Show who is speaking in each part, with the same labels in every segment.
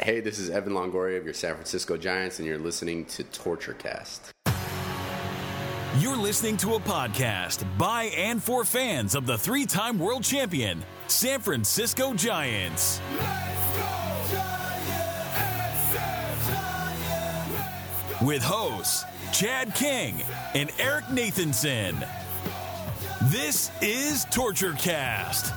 Speaker 1: Hey, this is Evan Longoria of your San Francisco Giants, and you're listening to TortureCast.
Speaker 2: You're listening to a podcast by and for fans of the three-time world champion, San Francisco Giants. With hosts Chad King and Eric Nathanson. This is TortureCast.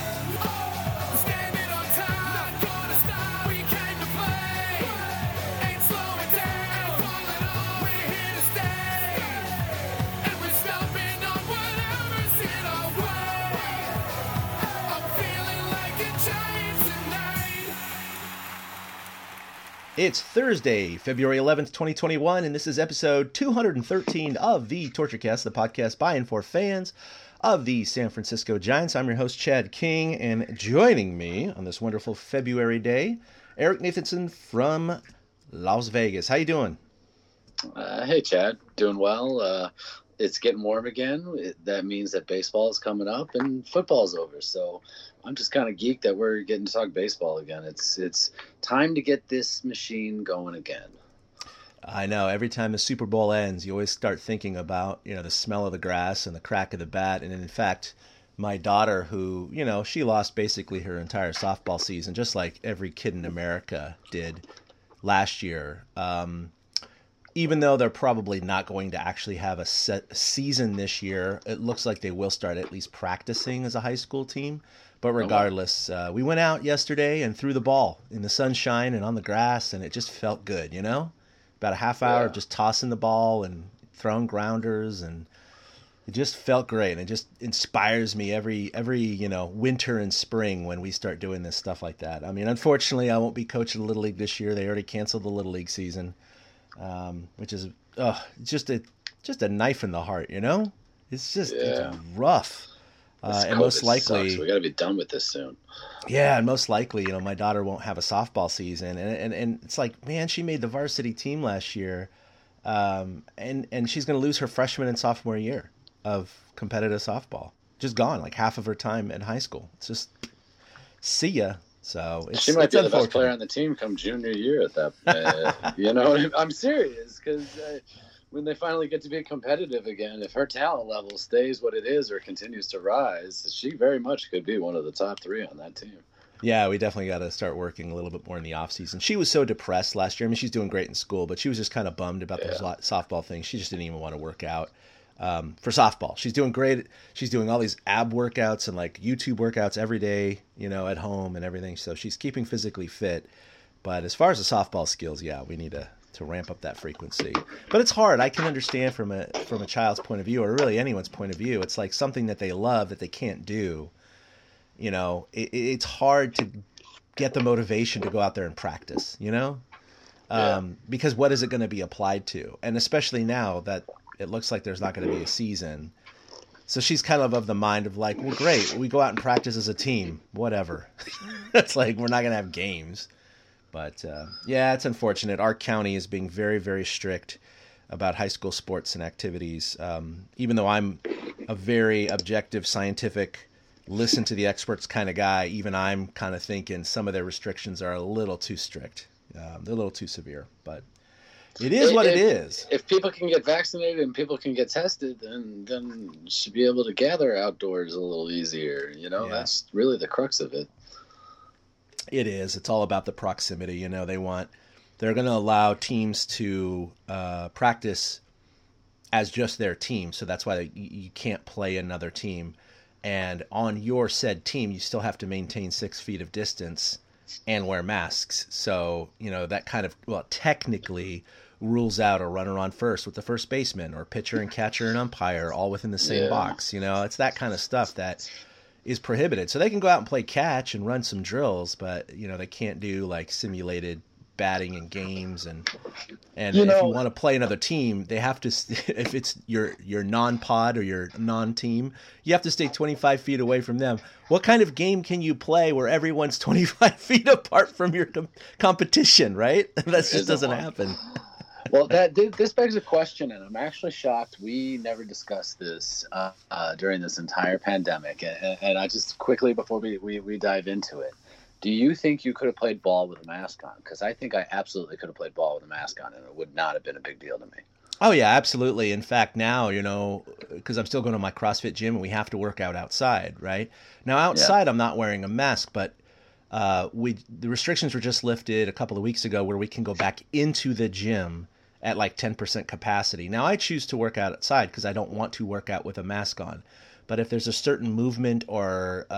Speaker 3: It's Thursday, February 11th, 2021, and this is episode 213 of the TortureCast, the podcast by and for fans of the San Francisco Giants. I'm your host, Chad King, and joining me on this wonderful February day, Eric Nathanson from Las Vegas. How you doing?
Speaker 4: Hey, Chad. Doing well. It's getting warm again. That means that baseball is coming up and football's over. So I'm just kind of geeked that we're getting to talk baseball again. It's time to get this machine going again.
Speaker 3: I know. Every time the Super Bowl ends, you always start thinking about, the smell of the grass and the crack of the bat. And in fact, my daughter, who, she lost basically her entire softball season, just like every kid in America did last year. Even though they're probably not going to actually have a set season this year, it looks like they will start at least practicing as a high school team. But regardless, we went out yesterday and threw the ball in the sunshine and on the grass, and it just felt good, About a half hour of just tossing the ball and throwing grounders, and it just felt great. And it just inspires me every winter and spring when we start doing this stuff like that. I mean, unfortunately, I won't be coaching the Little League this year. They already canceled the Little League season. Which is just a knife in the heart, It's just it's rough. And most likely
Speaker 4: sucks. We got to be done with this soon.
Speaker 3: Yeah, and most likely, my daughter won't have a softball season, and it's like, man, she made the varsity team last year, and she's going to lose her freshman and sophomore year of competitive softball. Just gone, like half of her time in high school. It's just see ya. So
Speaker 4: she might be the best player on the team come junior year at that. I'm serious, because when they finally get to be competitive again, if her talent level stays what it is or continues to rise, she very much could be one of the top three on that team.
Speaker 3: Yeah, we definitely got to start working a little bit more in the off season. She was so depressed last year. I mean, she's doing great in school, but she was just kind of bummed about the softball thing. She just didn't even want to work out. For softball, she's doing great. She's doing all these ab workouts and like YouTube workouts every day, at home and everything. So she's keeping physically fit. But as far as the softball skills, we need to ramp up that frequency. But it's hard. I can understand from a child's point of view, or really anyone's point of view. It's like something that they love that they can't do. It's hard to get the motivation to go out there and practice. Because what is it going to be applied to? And especially now that it looks like there's not going to be a season. So she's kind of the mind of like, well, great, we go out and practice as a team, whatever. It's like, we're not going to have games. But it's unfortunate. Our county is being very, very strict about high school sports and activities. Even though I'm a very objective, scientific, listen to the experts kind of guy, even I'm kind of thinking some of their restrictions are a little too strict. They're a little too severe, but it is what it is.
Speaker 4: If people can get vaccinated and people can get tested, then you should be able to gather outdoors a little easier. That's really the crux of it.
Speaker 3: It is. It's all about the proximity. They're going to allow teams to practice as just their team. So that's why you can't play another team. And on your said team, you still have to maintain 6 feet of distance and wear masks. So, that kind of, technically rules out a runner on first with the first baseman, or pitcher and catcher and umpire all within the same box. It's that kind of stuff that is prohibited. So they can go out and play catch and run some drills, but they can't do like simulated batting and games. And if you want to play another team, they have to, if it's your non-pod or your non-team, you have to stay 25 feet away from them. What kind of game can you play where everyone's 25 feet apart from your competition, right? That just doesn't happen.
Speaker 4: Well, this begs a question, and I'm actually shocked we never discussed this during this entire pandemic. And I just quickly, before we dive into it, Do you think you could have played ball with a mask on? Because I think I absolutely could have played ball with a mask on, and it would not have been a big deal to me.
Speaker 3: Oh, yeah, absolutely. In fact, now, because I'm still going to my CrossFit gym and we have to work out outside, right? Now, outside, I'm not wearing a mask, but the restrictions were just lifted a couple of weeks ago where we can go back into the gym at like 10% capacity. Now, I choose to work out outside because I don't want to work out with a mask on. But if there's a certain movement or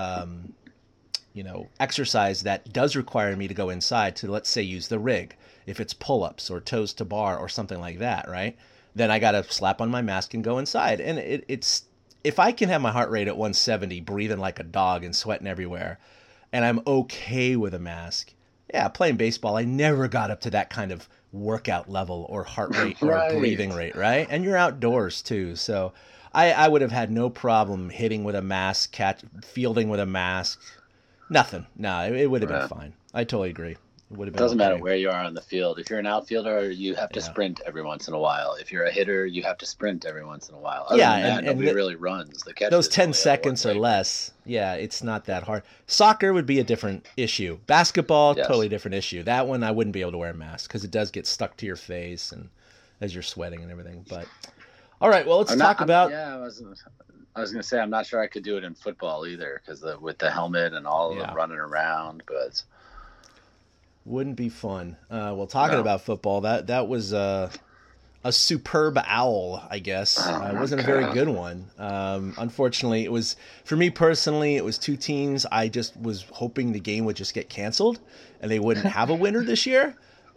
Speaker 3: exercise that does require me to go inside to, let's say, use the rig, if it's pull-ups or toes to bar or something like that, right? Then I got to slap on my mask and go inside. And it's if I can have my heart rate at 170, breathing like a dog and sweating everywhere, and I'm okay with a mask, yeah, playing baseball, I never got up to that kind of workout level or heart rate or breathing rate, right? And you're outdoors too. So I would have had no problem hitting with a mask, fielding with a mask. Nothing. No, it would have been fine. I totally agree. It would have been.
Speaker 4: Doesn't matter where you are on the field. If you're an outfielder, you have to sprint every once in a while. If you're a hitter, you have to sprint every once in a while. Other than that, nobody really runs. The catch
Speaker 3: those 10 seconds or less, it's not that hard. Soccer would be a different issue. Basketball, totally different issue. That one, I wouldn't be able to wear a mask because it does get stuck to your face and as you're sweating and everything. But all right, well, let's talk about.
Speaker 4: I was going to say I'm not sure I could do it in football either because with the helmet and all of them running around, but.
Speaker 3: Wouldn't be fun. Well, talking about football, that was a superb owl, I guess. It wasn't a very good one. Unfortunately, it was, for me personally, it was two teams. I just was hoping the game would just get canceled and they wouldn't have a winner this year.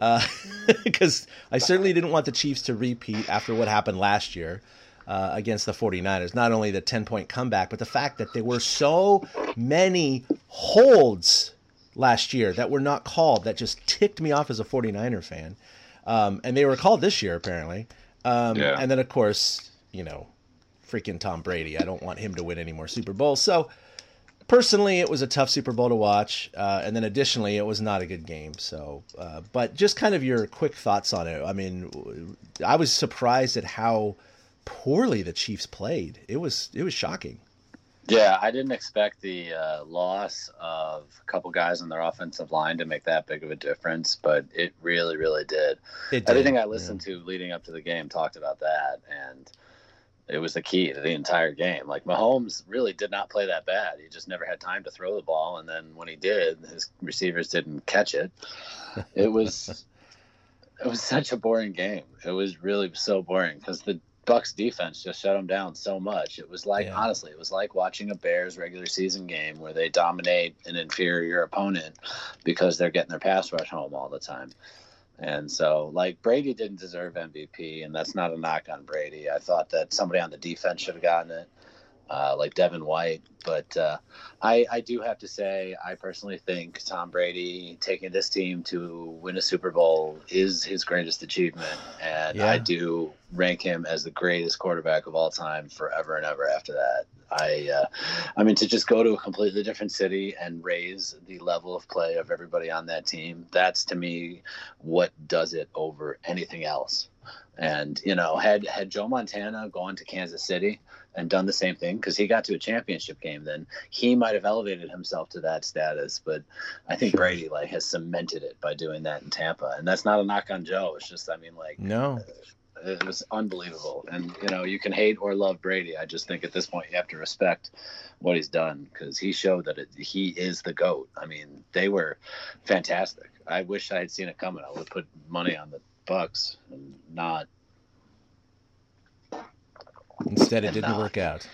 Speaker 3: Because I certainly didn't want the Chiefs to repeat after what happened last year against the 49ers. Not only the 10-point comeback, but the fact that there were so many holds last year that were not called that just ticked me off as a 49er fan. And they were called this year, apparently. And then, of course, freaking Tom Brady. I don't want him to win any more Super Bowls. So, personally, it was a tough Super Bowl to watch. And then, additionally, it was not a good game. So, but just kind of your quick thoughts on it. I mean, I was surprised at how poorly the Chiefs played. It was shocking.
Speaker 4: Yeah, I didn't expect the loss of a couple guys on their offensive line to make that big of a difference, but it really, really did. Everything I listened to leading up to the game talked about that, and it was the key to the entire game. Like, Mahomes really did not play that bad. He just never had time to throw the ball, and then when he did, his receivers didn't catch it. It was such a boring game. It was really so boring because the Bucs defense just shut them down so much. It was like, honestly, it was like watching a Bears regular season game where they dominate an inferior opponent because they're getting their pass rush home all the time. And so, like, Brady didn't deserve MVP, and that's not a knock on Brady. I thought that somebody on the defense should have gotten it, like Devin White. But I do have to say, I personally think Tom Brady taking this team to win a Super Bowl is his greatest achievement. And I do rank him as the greatest quarterback of all time forever and ever after that. I mean, to just go to a completely different city and raise the level of play of everybody on that team, that's, to me, what does it over anything else. And, had Joe Montana gone to Kansas City and done the same thing, because he got to a championship game, then he might have elevated himself to that status. But I think Brady has cemented it by doing that in Tampa. And that's not a knock on Joe. It's just,
Speaker 3: no.
Speaker 4: It was unbelievable. And, you can hate or love Brady. I just think at this point you have to respect what he's done, because he showed that he is the GOAT. I mean, they were fantastic. I wish I had seen it coming. I would have put money on the Bucs and not.
Speaker 3: Instead, it didn't work out.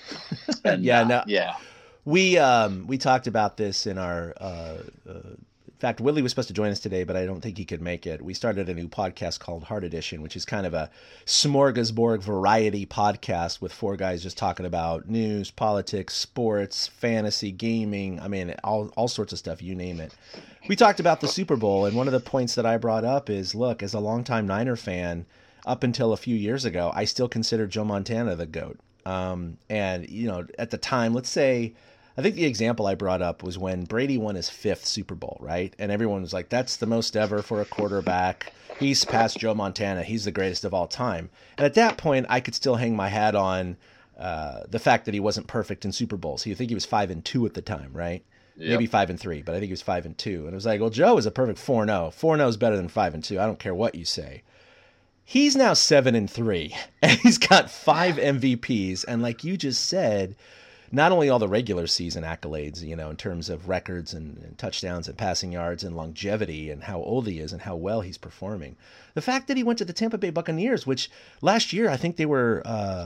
Speaker 3: We talked about this in our. In fact, Willie was supposed to join us today, but I don't think he could make it. We started a new podcast called Heart Edition, which is kind of a smorgasbord variety podcast with four guys just talking about news, politics, sports, fantasy, gaming. I mean, all sorts of stuff, you name it. We talked about the Super Bowl, and one of the points that I brought up is, look, as a longtime Niner fan, up until a few years ago, I still consider Joe Montana the GOAT. And, at the time, let's say, I think the example I brought up was when Brady won his 5th Super Bowl, right? And everyone was like, that's the most ever for a quarterback. He's past Joe Montana. He's the greatest of all time. And at that point, I could still hang my hat on the fact that he wasn't perfect in Super Bowls. You think he was 5-2 at the time, right? maybe 5-3, but I think he was 5-2. And it was like, well, Joe is a perfect 4-0. 4-0 is better than 5-2. I don't care what you say. He's now 7-3, and he's got 5 MVPs. And like you just said, not only all the regular season accolades, in terms of records and touchdowns and passing yards and longevity and how old he is and how well he's performing. The fact that he went to the Tampa Bay Buccaneers, which last year I think they were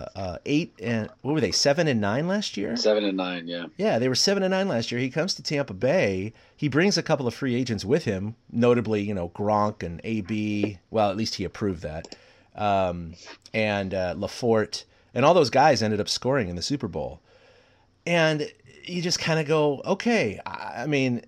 Speaker 3: 7-9 last year?
Speaker 4: 7-9, yeah.
Speaker 3: Yeah, they were 7-9 last year. He comes to Tampa Bay. He brings a couple of free agents with him, notably, Gronk and AB. Well, at least he approved that. And LaForte. And all those guys ended up scoring in the Super Bowl. And you just kind of go, okay, I mean,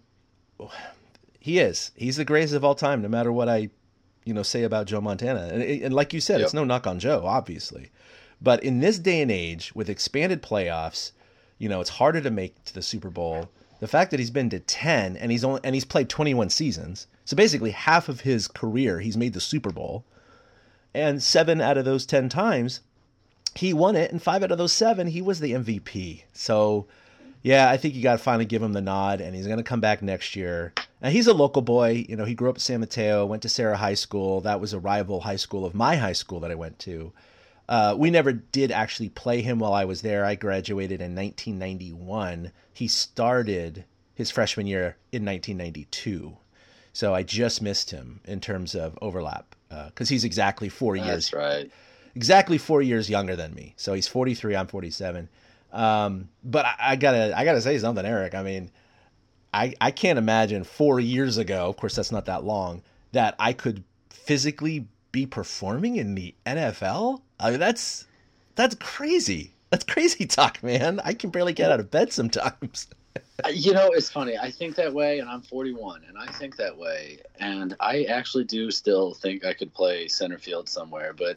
Speaker 3: he's the greatest of all time, no matter what I, say about Joe Montana. And like you said, It's no knock on Joe, obviously. But in this day and age, with expanded playoffs, it's harder to make to the Super Bowl. The fact that he's been to 10 and he's played 21 seasons, so basically half of his career he's made the Super Bowl, and 7 out of those 10 times he won it, and 5 out of those 7, he was the MVP. So, yeah, I think you got to finally give him the nod, and he's going to come back next year. And he's a local boy. He grew up in San Mateo, went to Sarah High School. That was a rival high school of my high school that I went to. We never did actually play him while I was there. I graduated in 1991. He started his freshman year in 1992. So I just missed him in terms of overlap because he's exactly 4 years.
Speaker 4: That's right.
Speaker 3: Exactly 4 years younger than me. So he's 43, I'm 47. But I gotta say something, Eric. I mean, I can't imagine 4 years ago, of course that's not that long, that I could physically be performing in the NFL. I mean, that's crazy. That's crazy talk, man. I can barely get out of bed sometimes.
Speaker 4: It's funny. I think that way, and I'm 41, and I think that way. And I actually do still think I could play center field somewhere. But,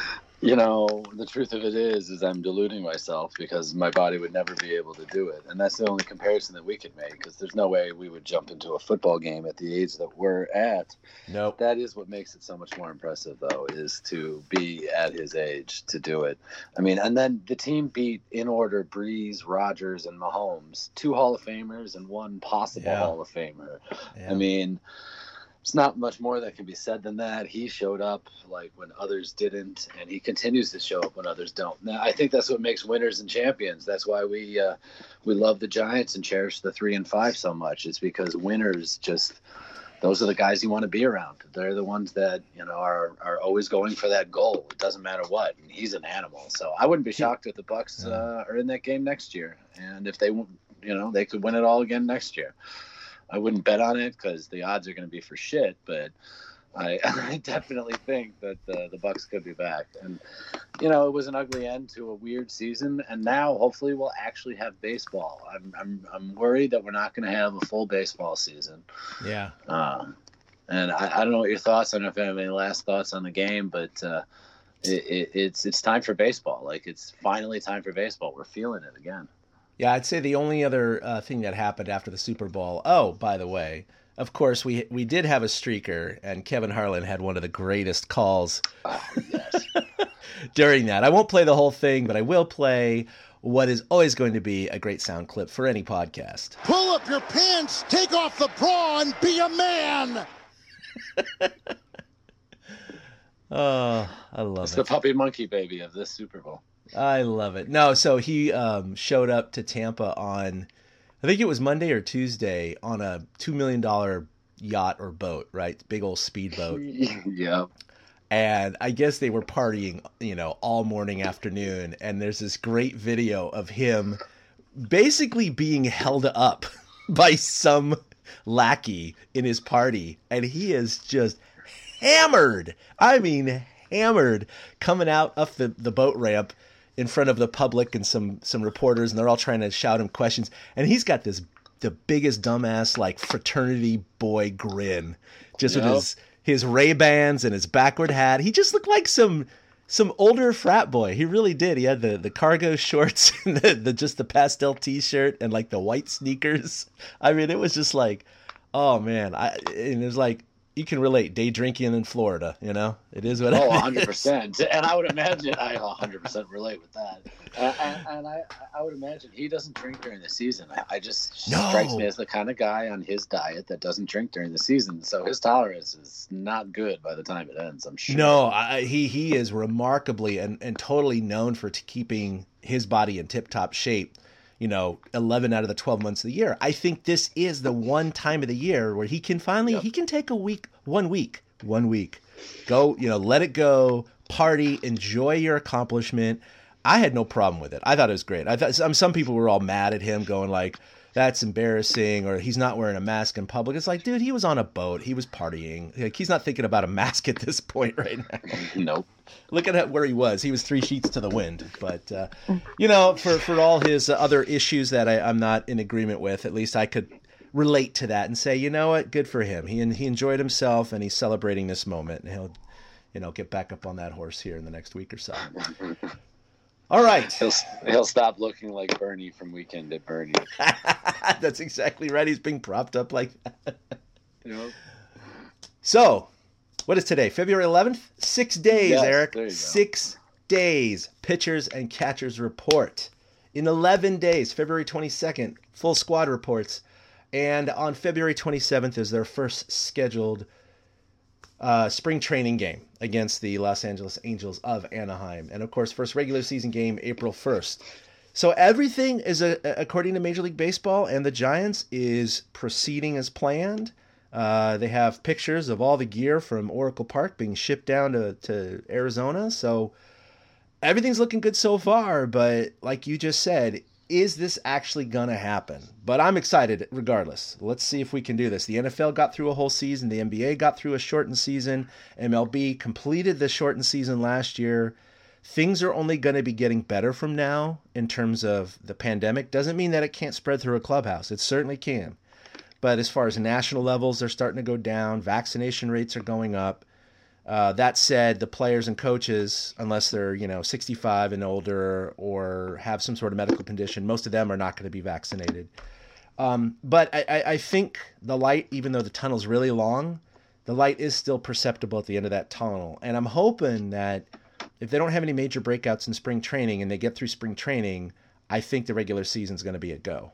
Speaker 4: the truth of it is I'm deluding myself because my body would never be able to do it. And that's the only comparison that we could make because there's no way we would jump into a football game at the age that we're at.
Speaker 3: Nope.
Speaker 4: That is what makes it so much more impressive, though, is to be at his age to do it. I mean, and then the team beat, in order, Breeze, Rodgers, and Mahomes, 2 Hall of Famers and 1 possible Hall of Famer. Yeah. I mean, it's not much more that can be said than that. He showed up like when others didn't, and he continues to show up when others don't. Now, I think that's what makes winners and champions. That's why we love the Giants and cherish the 3 and 5 so much. It's because winners those are the guys you want to be around. They're the ones that are always going for that goal. It doesn't matter what. And he's an animal. So I wouldn't be shocked if the Bucs are in that game next year, and if they they could win it all again next year. I wouldn't bet on it because the odds are going to be for shit, but I definitely think that the Bucs could be back. And, it was an ugly end to a weird season, and now hopefully we'll actually have baseball. I'm worried that we're not going to have a full baseball season.
Speaker 3: Yeah.
Speaker 4: And I don't know what your thoughts are. I don't know if you have any last thoughts on the game, but it's time for baseball. Like, it's finally time for baseball. We're feeling it again.
Speaker 3: Yeah, I'd say the only other thing that happened after the Super Bowl. Oh, by the way, of course, we did have a streaker, and Kevin Harlan had one of the greatest calls during that. I won't play the whole thing, but I will play what is always going to be a great sound clip for any podcast.
Speaker 5: Pull up your pants, take off the bra, and be a man.
Speaker 3: Oh, I love it.
Speaker 4: It's the puppy monkey baby of this Super Bowl.
Speaker 3: I love it. No, so he showed up to Tampa on, I think it was Monday or Tuesday, on a $2 million yacht or boat, right? Big old speedboat.
Speaker 4: Yeah.
Speaker 3: And I guess they were partying, all morning, afternoon. And there's this great video of him basically being held up by some lackey in his party. And he is just hammered. I mean, hammered, coming out of the boat ramp in front of the public and some reporters, and they're all trying to shout him questions. And he's got the biggest dumbass, like, fraternity boy grin, just with his Ray-Bans and his backward hat. He just looked like some older frat boy. He really did. He had the cargo shorts and the pastel t-shirt and like the white sneakers. I mean, it was just like, oh man. And it was like, you can relate. Day drinking in Florida, you know, it is what.
Speaker 4: Oh, 100%. And I would imagine I 100% relate with that. And I would imagine he doesn't drink during the season. I just strikes me as the kind of guy on his diet that doesn't drink during the season. So his tolerance is not good by the time it ends, I'm sure.
Speaker 3: No, he is remarkably and totally known for keeping his body in tip-top shape. 11 out of the 12 months of the year. I think this is the one time of the year where he can finally, he can take one week, go, let it go, party, enjoy your accomplishment. I had no problem with it. I thought it was great. I thought some people were all mad at him going like, that's embarrassing, or he's not wearing a mask in public. It's like, dude, he was on a boat. He was partying. Like, he's not thinking about a mask at this point right now.
Speaker 4: Nope.
Speaker 3: Look at where he was. He was 3 sheets to the wind. But, for all his other issues that I'm not in agreement with, at least I could relate to that and say, you know what, good for him. He enjoyed himself, and he's celebrating this moment. And he'll get back up on that horse here in the next week or so. All right.
Speaker 4: He'll stop looking like Bernie from Weekend at Bernie.
Speaker 3: That's exactly right. He's being propped up like that.
Speaker 4: Yep.
Speaker 3: So, what is today? February 11th? 6 days,
Speaker 4: yes,
Speaker 3: Eric.
Speaker 4: there you go.
Speaker 3: 6 days. Pitchers and catchers report. In 11 days, February 22nd, full squad reports. And on February 27th is their first scheduled spring training game against the Los Angeles Angels of Anaheim. And, of course, first regular season game, April 1st. So everything is, according to Major League Baseball and the Giants, is proceeding as planned. They have pictures of all the gear from Oracle Park being shipped down to Arizona. So everything's looking good so far. But like you just said, is this actually going to happen? But I'm excited regardless. Let's see if we can do this. The NFL got through a whole season. The NBA got through a shortened season. MLB completed the shortened season last year. Things are only going to be getting better from now in terms of the pandemic. Doesn't mean that it can't spread through a clubhouse. It certainly can. But as far as national levels, they're starting to go down. Vaccination rates are going up. That said, the players and coaches, unless they're 65 and older or have some sort of medical condition, most of them are not going to be vaccinated. But I think the light, even though the tunnel's really long, the light is still perceptible at the end of that tunnel. And I'm hoping that if they don't have any major breakouts in spring training and they get through spring training, I think the regular season's going to be a go.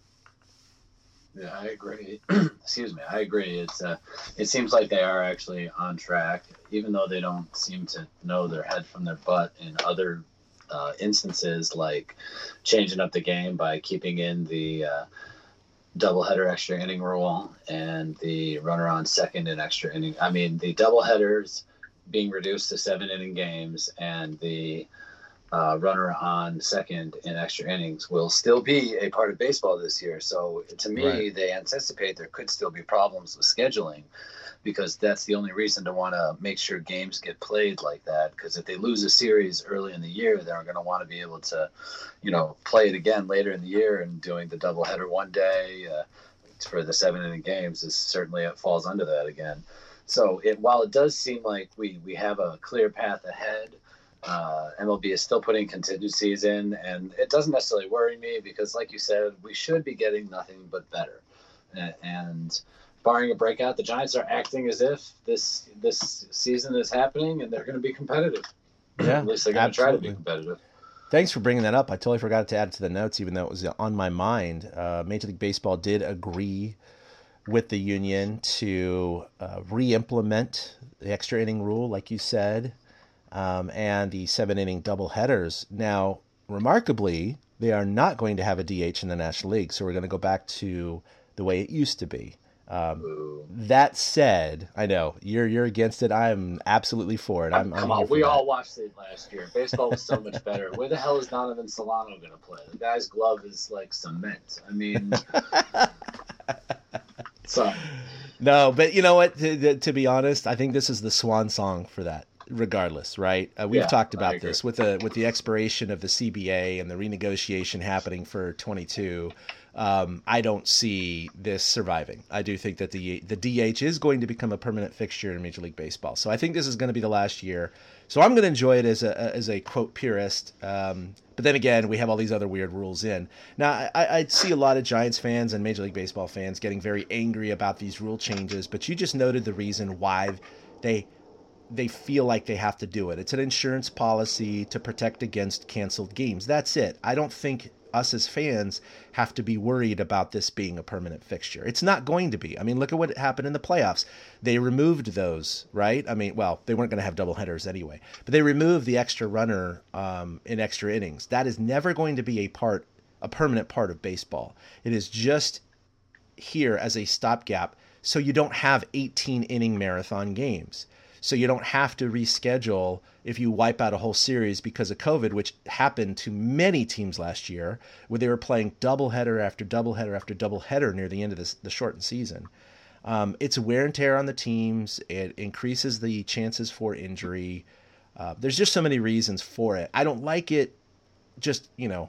Speaker 4: Yeah, I agree. Excuse me. I agree. It seems like they are actually on track, even though they don't seem to know their head from their butt in other instances, like changing up the game by keeping in the doubleheader extra inning rule and the runner on second in extra inning. I mean, the doubleheaders being reduced to 7-inning games and the runner on second in extra innings will still be a part of baseball this year. So to me, right, they anticipate there could still be problems with scheduling, because that's the only reason to want to make sure games get played like that. Because if they lose a series early in the year, they're going to want to be able to, play it again later in the year, and doing the doubleheader one day for the 7-inning games is certainly, it falls under that again. So while it does seem like we have a clear path ahead, MLB is still putting contingencies in, and it doesn't necessarily worry me because, like you said, we should be getting nothing but better. And barring a breakout, the Giants are acting as if this season is happening and they're going to be competitive.
Speaker 3: Yeah,
Speaker 4: at least they're going to try to be competitive.
Speaker 3: Thanks for bringing that up. I totally forgot to add it to the notes, even though it was on my mind. Major League Baseball did agree with the union to re-implement the extra inning rule, like you said, and the 7-inning doubleheaders. Now, remarkably, they are not going to have a DH in the National League, so we're going to go back to the way it used to be. That said, I know you're against it. I'm absolutely for it. I'm
Speaker 4: Come on, we all watched it last year. Baseball was so much better. Where the hell is Donovan Solano going to play? The guy's glove is like cement. I mean,
Speaker 3: so no, but you know what? To be honest, I think this is the swan song for that. regardless, right? We've talked about
Speaker 4: agree.
Speaker 3: this with the expiration of the CBA and the renegotiation happening for 22. I don't see this surviving. I do think that the DH is going to become a permanent fixture in Major League Baseball. So I think this is going to be the last year. So I'm going to enjoy it as a quote purist. But then again, we have all these other weird rules in. Now, I see a lot of Giants fans and Major League Baseball fans getting very angry about these rule changes, but you just noted the reason why they feel like they have to do it. It's an insurance policy to protect against canceled games. That's it. I don't think us as fans have to be worried about this being a permanent fixture. It's not going to be. I mean, look at what happened in the playoffs. They removed those, right? I mean, well, they weren't going to have doubleheaders anyway, but they removed the extra runner in extra innings. That is never going to be a permanent part of baseball. It is just here as a stopgap so you don't have 18-inning marathon games. So you don't have to reschedule if you wipe out a whole series because of COVID, which happened to many teams last year, where they were playing doubleheader after doubleheader after doubleheader near the end of the shortened season. It's wear and tear on the teams. It increases the chances for injury. There's just so many reasons for it. I don't like it just,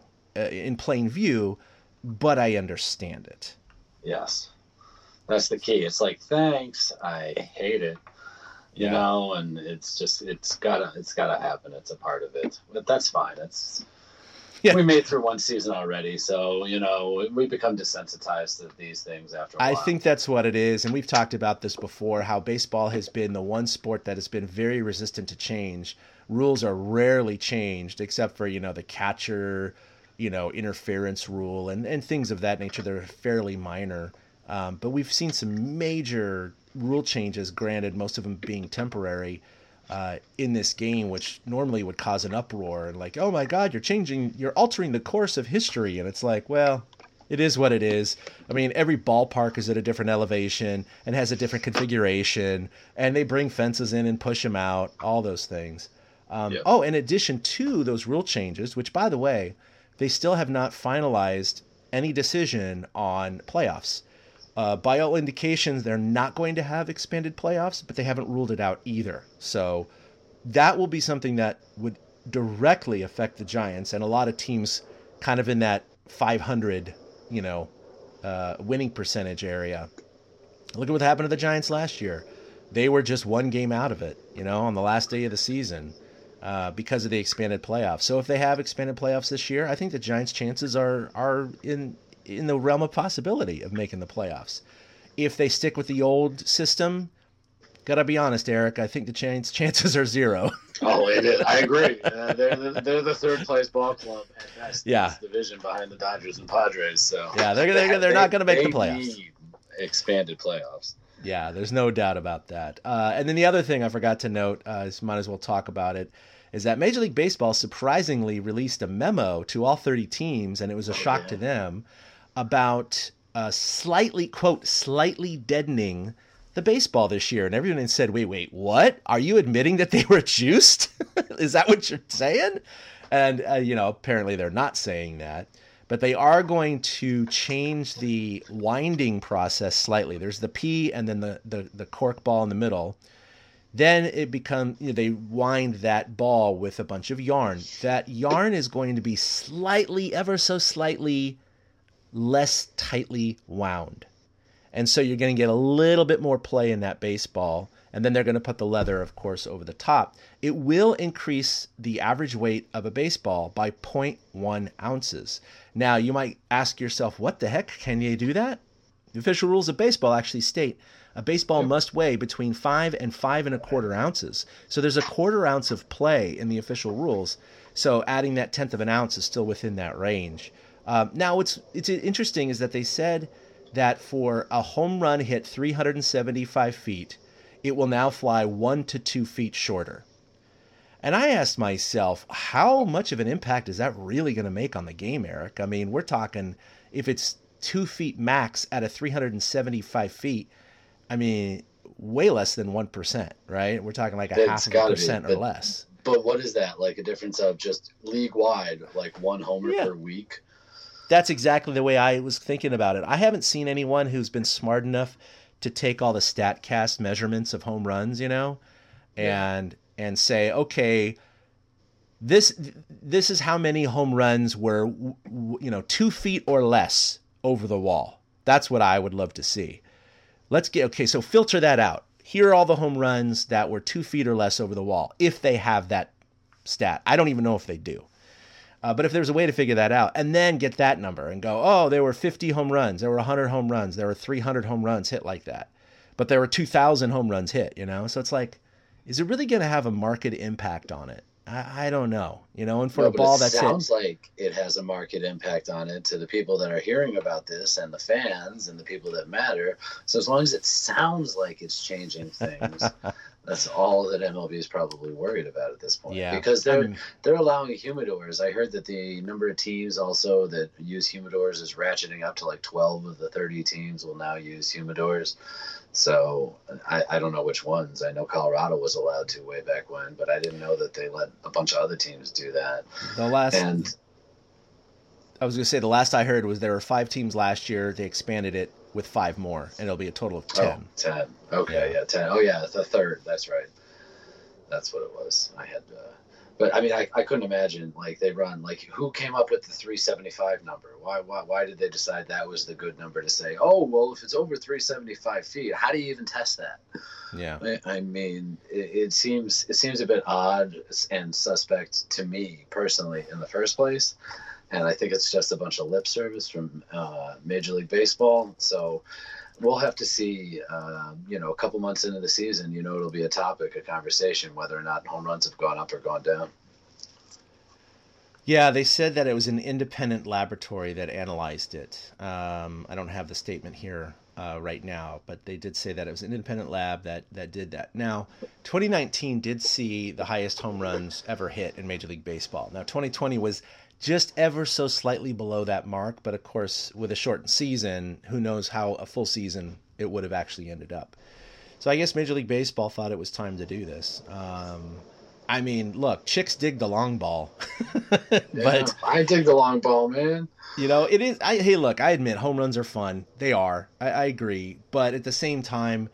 Speaker 3: in plain view, but I understand it.
Speaker 4: Yes. That's the key. It's like, thanks, I hate it. You know, and it's gotta happen. It's a part of it, but that's fine. We made it through one season already, so we become desensitized to these things after a while.
Speaker 3: I think that's what it is, and we've talked about this before. How baseball has been the one sport that has been very resistant to change. Rules are rarely changed, except for the catcher, interference rule and things of that nature. They're fairly minor, but we've seen some major rule changes, granted most of them being temporary, in this game, which normally would cause an uproar and like, oh my God, you're altering the course of history. And it's like, well, it is what it is. I mean, every ballpark is at a different elevation and has a different configuration, and they bring fences in and push them out, all those things. Oh, in addition to those rule changes, which by the way, they still have not finalized any decision on playoffs. By all indications, they're not going to have expanded playoffs, but they haven't ruled it out either. So that will be something that would directly affect the Giants and a lot of teams kind of in that 500, winning percentage area. Look at what happened to the Giants last year. They were just one game out of it, on the last day of the season because of the expanded playoffs. So if they have expanded playoffs this year, I think the Giants' chances are in the realm of possibility of making the playoffs. If they stick with the old system, gotta be honest, Eric, I think the chances are zero.
Speaker 4: Oh, it is. I agree. They're the third place ball club at best in this division behind the Dodgers and Padres. So
Speaker 3: they're not going to make the playoffs.
Speaker 4: Need expanded playoffs.
Speaker 3: Yeah, there's no doubt about that. And then the other thing I forgot to note, might as well talk about it, is that Major League Baseball surprisingly released a memo to all 30 teams, and it was a shock to them, about slightly deadening the baseball this year. And everyone said, wait, what? Are you admitting that they were juiced? Is that what you're saying? And, apparently they're not saying that. But they are going to change the winding process slightly. There's the P and then the cork ball in the middle. Then it becomes, they wind that ball with a bunch of yarn. That yarn is going to be ever so slightly less tightly wound. And so you're going to get a little bit more play in that baseball. And then they're going to put the leather, of course, over the top. It will increase the average weight of a baseball by 0.1 ounces. Now, you might ask yourself, what the heck? Can you do that? The official rules of baseball actually state a baseball must weigh between 5 and 5 1/4 ounces. So there's a 1/4 ounce of play in the official rules. So adding that 1/10 of an ounce is still within that range. Now, what's interesting is that they said that for a home run hit 375 feet, it will now fly 1 to 2 feet shorter. And I asked myself, how much of an impact is that really going to make on the game, Eric? I mean, we're talking, if it's 2 feet max at a 375 feet, I mean, way less than 1%, right? We're talking like a 0.5% or less.
Speaker 4: But what is that? Like a difference of just league-wide, like one homer per week?
Speaker 3: That's exactly the way I was thinking about it. I haven't seen anyone who's been smart enough to take all the StatCast measurements of home runs, and and say, okay, this is how many home runs were 2 feet or less over the wall. That's what I would love to see. So filter that out. Here are all the home runs that were 2 feet or less over the wall, if they have that stat. I don't even know if they do. But if there's a way to figure that out, and then get that number and go, oh, there were 50 home runs, there were 100 home runs, there were 300 home runs hit like that. But there were 2,000 home runs hit, So it's like, is it really going to have a market impact on it? I don't know, and for a ball that's
Speaker 4: sounds like it has a market impact on it to the people that are hearing about this and the fans and the people that matter. So as long as it sounds like it's changing things, that's all that MLB is probably worried about at this point.
Speaker 3: Yeah,
Speaker 4: because they're allowing humidors. I heard that the number of teams also that use humidors is ratcheting up to like 12 of the 30 teams will now use humidors. So I don't know which ones. I know Colorado was allowed to way back when, but I didn't know that they let a bunch of other teams do that.
Speaker 3: I was going to say, the last I heard was there were 5 teams last year. They expanded it with 5 more, and it'll be a total of 10.
Speaker 4: Oh, 10. Okay, yeah 10. Oh, yeah, the third. That's right. That's what it was. I had but I mean, I couldn't imagine they run who came up with the 375 number? Why did they decide that was the good number to say? Oh, well, if it's over 375 feet, how do you even test that?
Speaker 3: Yeah,
Speaker 4: I mean, it seems a bit odd and suspect to me personally in the first place, and I think it's just a bunch of lip service from Major League Baseball. So we'll have to see, a couple months into the season, it'll be a topic, a conversation, whether or not home runs have gone up or gone down.
Speaker 3: Yeah, they said that it was an independent laboratory that analyzed it. I don't have the statement here right now, but they did say that it was an independent lab that did that. Now, 2019 did see the highest home runs ever hit in Major League Baseball. Now, 2020 was just ever so slightly below that mark, but of course, with a shortened season, who knows how a full season it would have actually ended up. So I guess Major League Baseball thought it was time to do this. I mean, look, chicks dig the long ball.
Speaker 4: But I dig the long ball, man.
Speaker 3: It is. Hey, look, I admit home runs are fun. They are. I agree. But at the same time,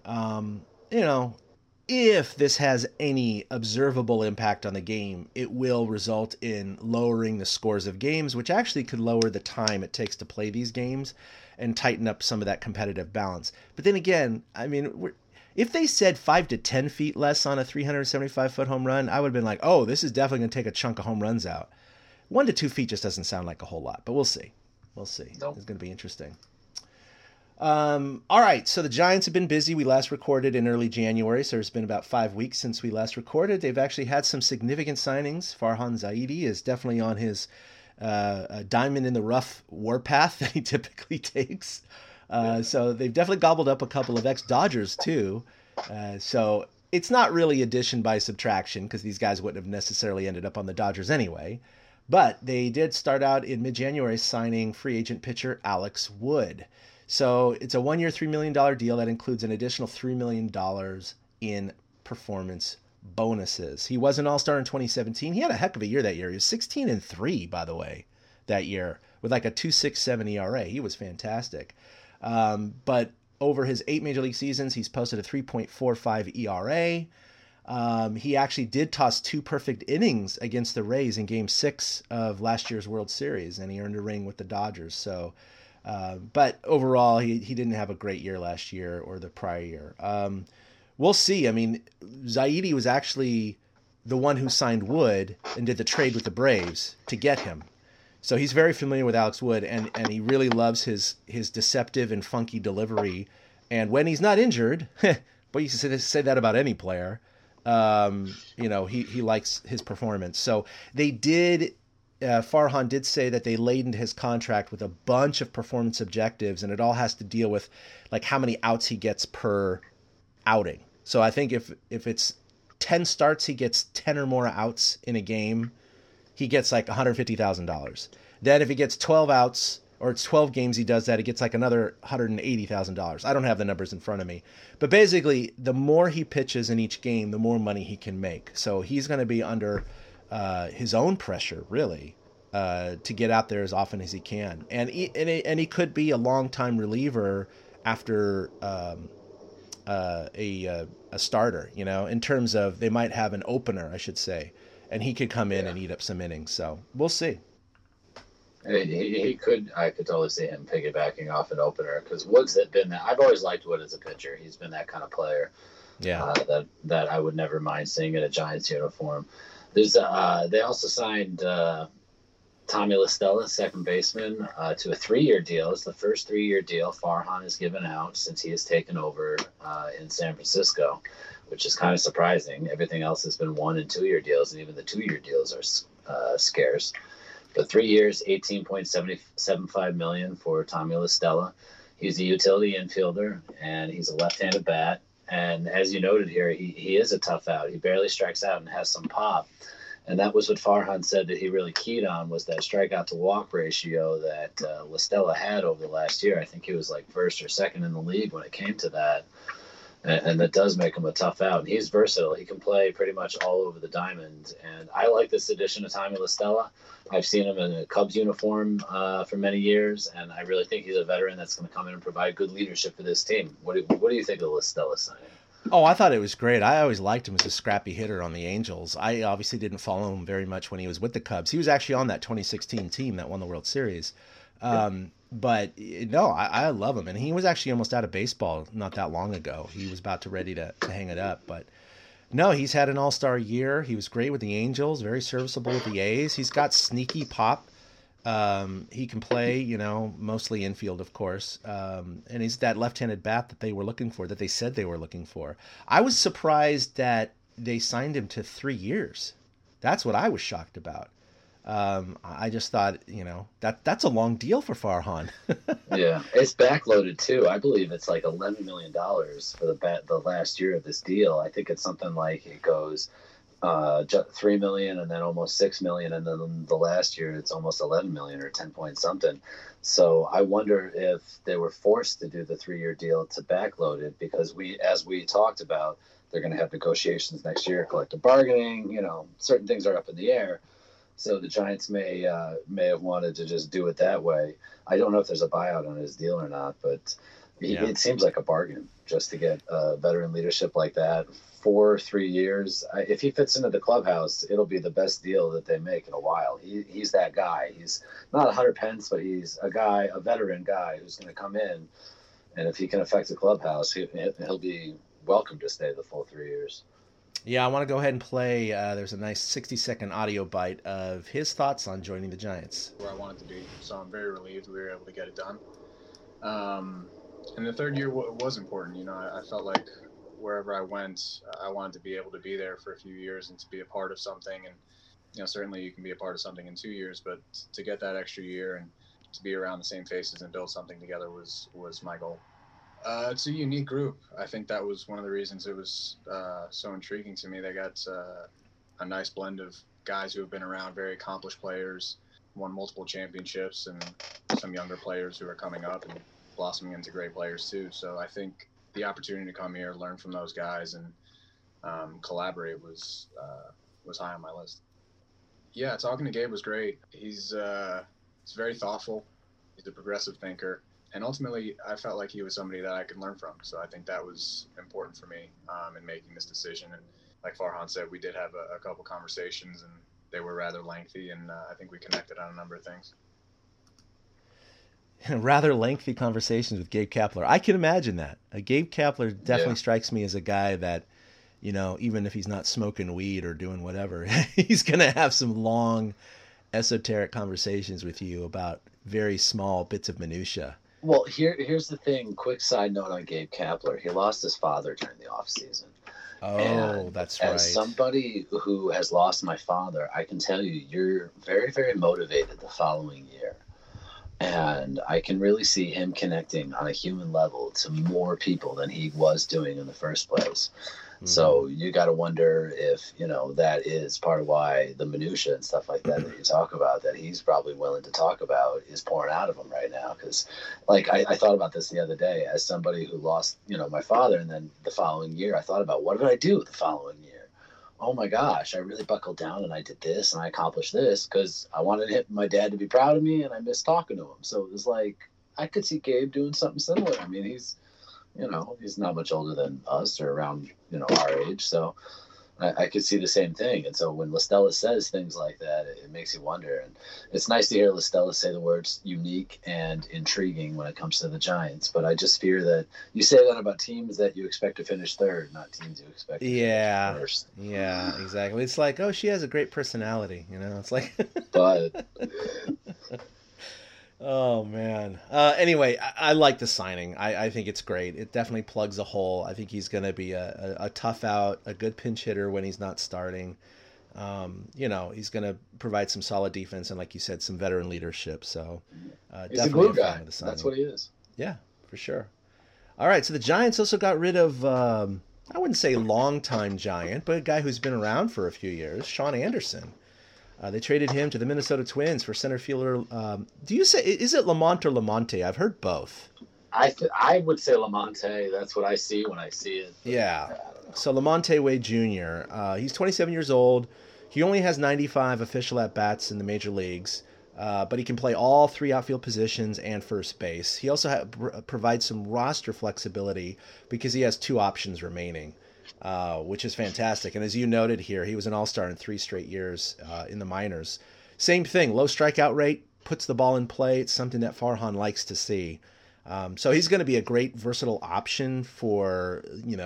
Speaker 3: if this has any observable impact on the game, it will result in lowering the scores of games, which actually could lower the time it takes to play these games and tighten up some of that competitive balance. But then again, I mean, if they said 5 to 10 feet less on a 375-foot home run, I would have been like, oh, this is definitely going to take a chunk of home runs out. 1 to 2 feet just doesn't sound like a whole lot, but we'll see. Nope. It's going to be interesting. All right, so the Giants have been busy. We last recorded in early January, so it's been about 5 weeks since we last recorded. They've actually had some significant signings. Farhan Zaidi is definitely on his diamond in the rough warpath that he typically takes. So they've definitely gobbled up a couple of ex-Dodgers too. So it's not really addition by subtraction because these guys wouldn't have necessarily ended up on the Dodgers anyway. But they did start out in mid-January signing free agent pitcher Alex Wood. So it's a 1-year, $3 million deal that includes an additional $3 million in performance bonuses. He was an all-star in 2017. He had a heck of a year that year. He was 16-3, by the way, that year with like a 2.67 ERA. He was fantastic. But over his 8 major league seasons, he's posted a 3.45 ERA. He actually did toss 2 perfect innings against the Rays in Game 6 of last year's World Series, and he earned a ring with the Dodgers. So, but overall, he didn't have a great year last year or the prior year. We'll see. I mean, Zaidi was actually the one who signed Wood and did the trade with the Braves to get him. So he's very familiar with Alex Wood, and he really loves his deceptive and funky delivery. And when he's not injured, but you can say that about any player, he likes his performance. So they did. Farhan did say that they laden his contract with a bunch of performance objectives, and it all has to deal with like how many outs he gets per outing. So I think if it's 10 starts, he gets 10 or more outs in a game, he gets like $150,000. Then if he gets 12 outs, or it's 12 games he does that, he gets like another $180,000. I don't have the numbers in front of me. But basically, the more he pitches in each game, the more money he can make. So he's going to be under his own pressure, really, to get out there as often as he can. And he could be a long-time reliever after a starter, in terms of they might have an opener, I should say, and he could come in and eat up some innings. So we'll see.
Speaker 4: He could. I could totally see him piggybacking off an opener because Woods had been that. I've always liked Wood as a pitcher. He's been that kind of player.
Speaker 3: Yeah.
Speaker 4: That I would never mind seeing in a Giants uniform. There's they also signed Tommy La Stella, second baseman, to a 3-year deal. It's the first 3-year deal Farhan has given out since he has taken over in San Francisco, which is kind of surprising. Everything else has been 1- and 2-year deals, and even the 2-year deals are scarce. But 3 years, $18.75 million for Tommy La Stella. He's a utility infielder, and he's a left-handed bat. And as you noted here, he is a tough out. He barely strikes out and has some pop. And that was what Farhan said that he really keyed on, was that strikeout to walk ratio that La Stella had over the last year. I think he was like first or second in the league when it came to that. And that does make him a tough out. And he's versatile. He can play pretty much all over the diamond. And I like this addition of Tommy La Stella. I've seen him in a Cubs uniform for many years, and I really think he's a veteran that's going to come in and provide good leadership for this team. What do you think of La Stella signing?
Speaker 3: Oh, I thought it was great. I always liked him as a scrappy hitter on the Angels. I obviously didn't follow him very much when he was with the Cubs. He was actually on that 2016 team that won the World Series. But no, I love him. And he was actually almost out of baseball not that long ago. He was about to ready to hang it up. But no, he's had an all-star year. He was great with the Angels, very serviceable with the A's. He's got sneaky pop. He can play, mostly infield, of course. And he's that left-handed bat that they were looking for, that they said they were looking for. I was surprised that they signed him to 3 years. That's what I was shocked about. I just thought, that's a long deal for Farhan.
Speaker 4: Yeah, it's backloaded too. I believe it's like $11 million for the last year of this deal. I think it's something like it goes $3 million and then almost $6 million, and then the last year it's almost $11 million or 10 point something. So I wonder if they were forced to do the 3-year deal to backload it because as we talked about, they're going to have negotiations next year, collective bargaining. Certain things are up in the air. So the Giants may have wanted to just do it that way. I don't know if there's a buyout on his deal or not, but it seems like a bargain just to get veteran leadership like that for 3 years. If he fits into the clubhouse, it'll be the best deal that they make in a while. He's that guy. He's not 100 pence, but he's a veteran guy who's going to come in, and if he can affect the clubhouse, he'll be welcome to stay the full 3 years.
Speaker 3: Yeah, I want to go ahead and play. There's a nice 60-second audio bite of his thoughts on joining the Giants.
Speaker 6: Where I wanted to be, so I'm very relieved we were able to get it done. And the 3rd year was important. I felt like wherever I went, I wanted to be able to be there for a few years and to be a part of something. And certainly you can be a part of something in 2 years, but to get that extra year and to be around the same faces and build something together was my goal. It's a unique group. I think that was one of the reasons it was so intriguing to me. They got a nice blend of guys who have been around, very accomplished players, won multiple championships, and some younger players who are coming up and blossoming into great players too. So I think the opportunity to come here, learn from those guys, and collaborate was high on my list. Yeah, talking to Gabe was great. He's very thoughtful. He's a progressive thinker. And ultimately, I felt like he was somebody that I could learn from. So I think that was important for me in making this decision. And like Farhan said, we did have a couple conversations, and they were rather lengthy. And I think we connected on a number of things.
Speaker 3: Rather lengthy conversations with Gabe Kapler. I can imagine that. Gabe Kapler definitely strikes me as a guy that, even if he's not smoking weed or doing whatever, he's going to have some long, esoteric conversations with you about very small bits of minutia.
Speaker 4: Well, here's the thing. Quick side note on Gabe Kapler. He lost his father during the offseason.
Speaker 3: Oh, that's right.
Speaker 4: As somebody who has lost my father, I can tell you, you're very, very motivated the following year. And I can really see him connecting on a human level to more people than he was doing in the first place. Mm-hmm. So you got to wonder if, that is part of why the minutia and stuff like that you talk about, that he's probably willing to talk about, is pouring out of him right now. Because, I thought about this the other day as somebody who lost, my father, and then the following year I thought about, what did I do the following year? Oh my gosh, I really buckled down and I did this and I accomplished this because I wanted my dad to be proud of me, and I missed talking to him. So it was like, I could see Gabe doing something similar. I mean, he's he's not much older than us or around, our age. So I could see the same thing. And so when LaStella says things like that, it makes you wonder. And it's nice to hear LaStella say the words unique and intriguing when it comes to the Giants. But I just fear that you say that about teams that you expect to finish third, not teams you expect to finish first.
Speaker 3: Yeah, exactly. It's like, oh, she has a great personality. It's like.
Speaker 4: But.
Speaker 3: Oh, man. Anyway, I like the signing. I think it's great. It definitely plugs a hole. I think he's going to be a tough out, a good pinch hitter when he's not starting. He's going to provide some solid defense and, like you said, some veteran leadership. So
Speaker 4: he's a glue guy. That's what he is.
Speaker 3: Yeah, for sure. All right, so the Giants also got rid of, I wouldn't say longtime Giant, but a guy who's been around for a few years, Sean Anderson. They traded him to the Minnesota Twins for center fielder. Do you say, is it Lamont or Lamonte? I've heard both.
Speaker 4: I would say Lamonte. That's what I see when I see it.
Speaker 3: Yeah. So Lamonte Wade Jr., he's 27 years old. He only has 95 official at-bats in the major leagues, but he can play all three outfield positions and first base. He also provides some roster flexibility because he has two options remaining. Which is fantastic. And as you noted here, he was an all-star in 3 straight years in the minors. Same thing, low strikeout rate, puts the ball in play. It's something that Farhan likes to see. So he's going to be a great versatile option for,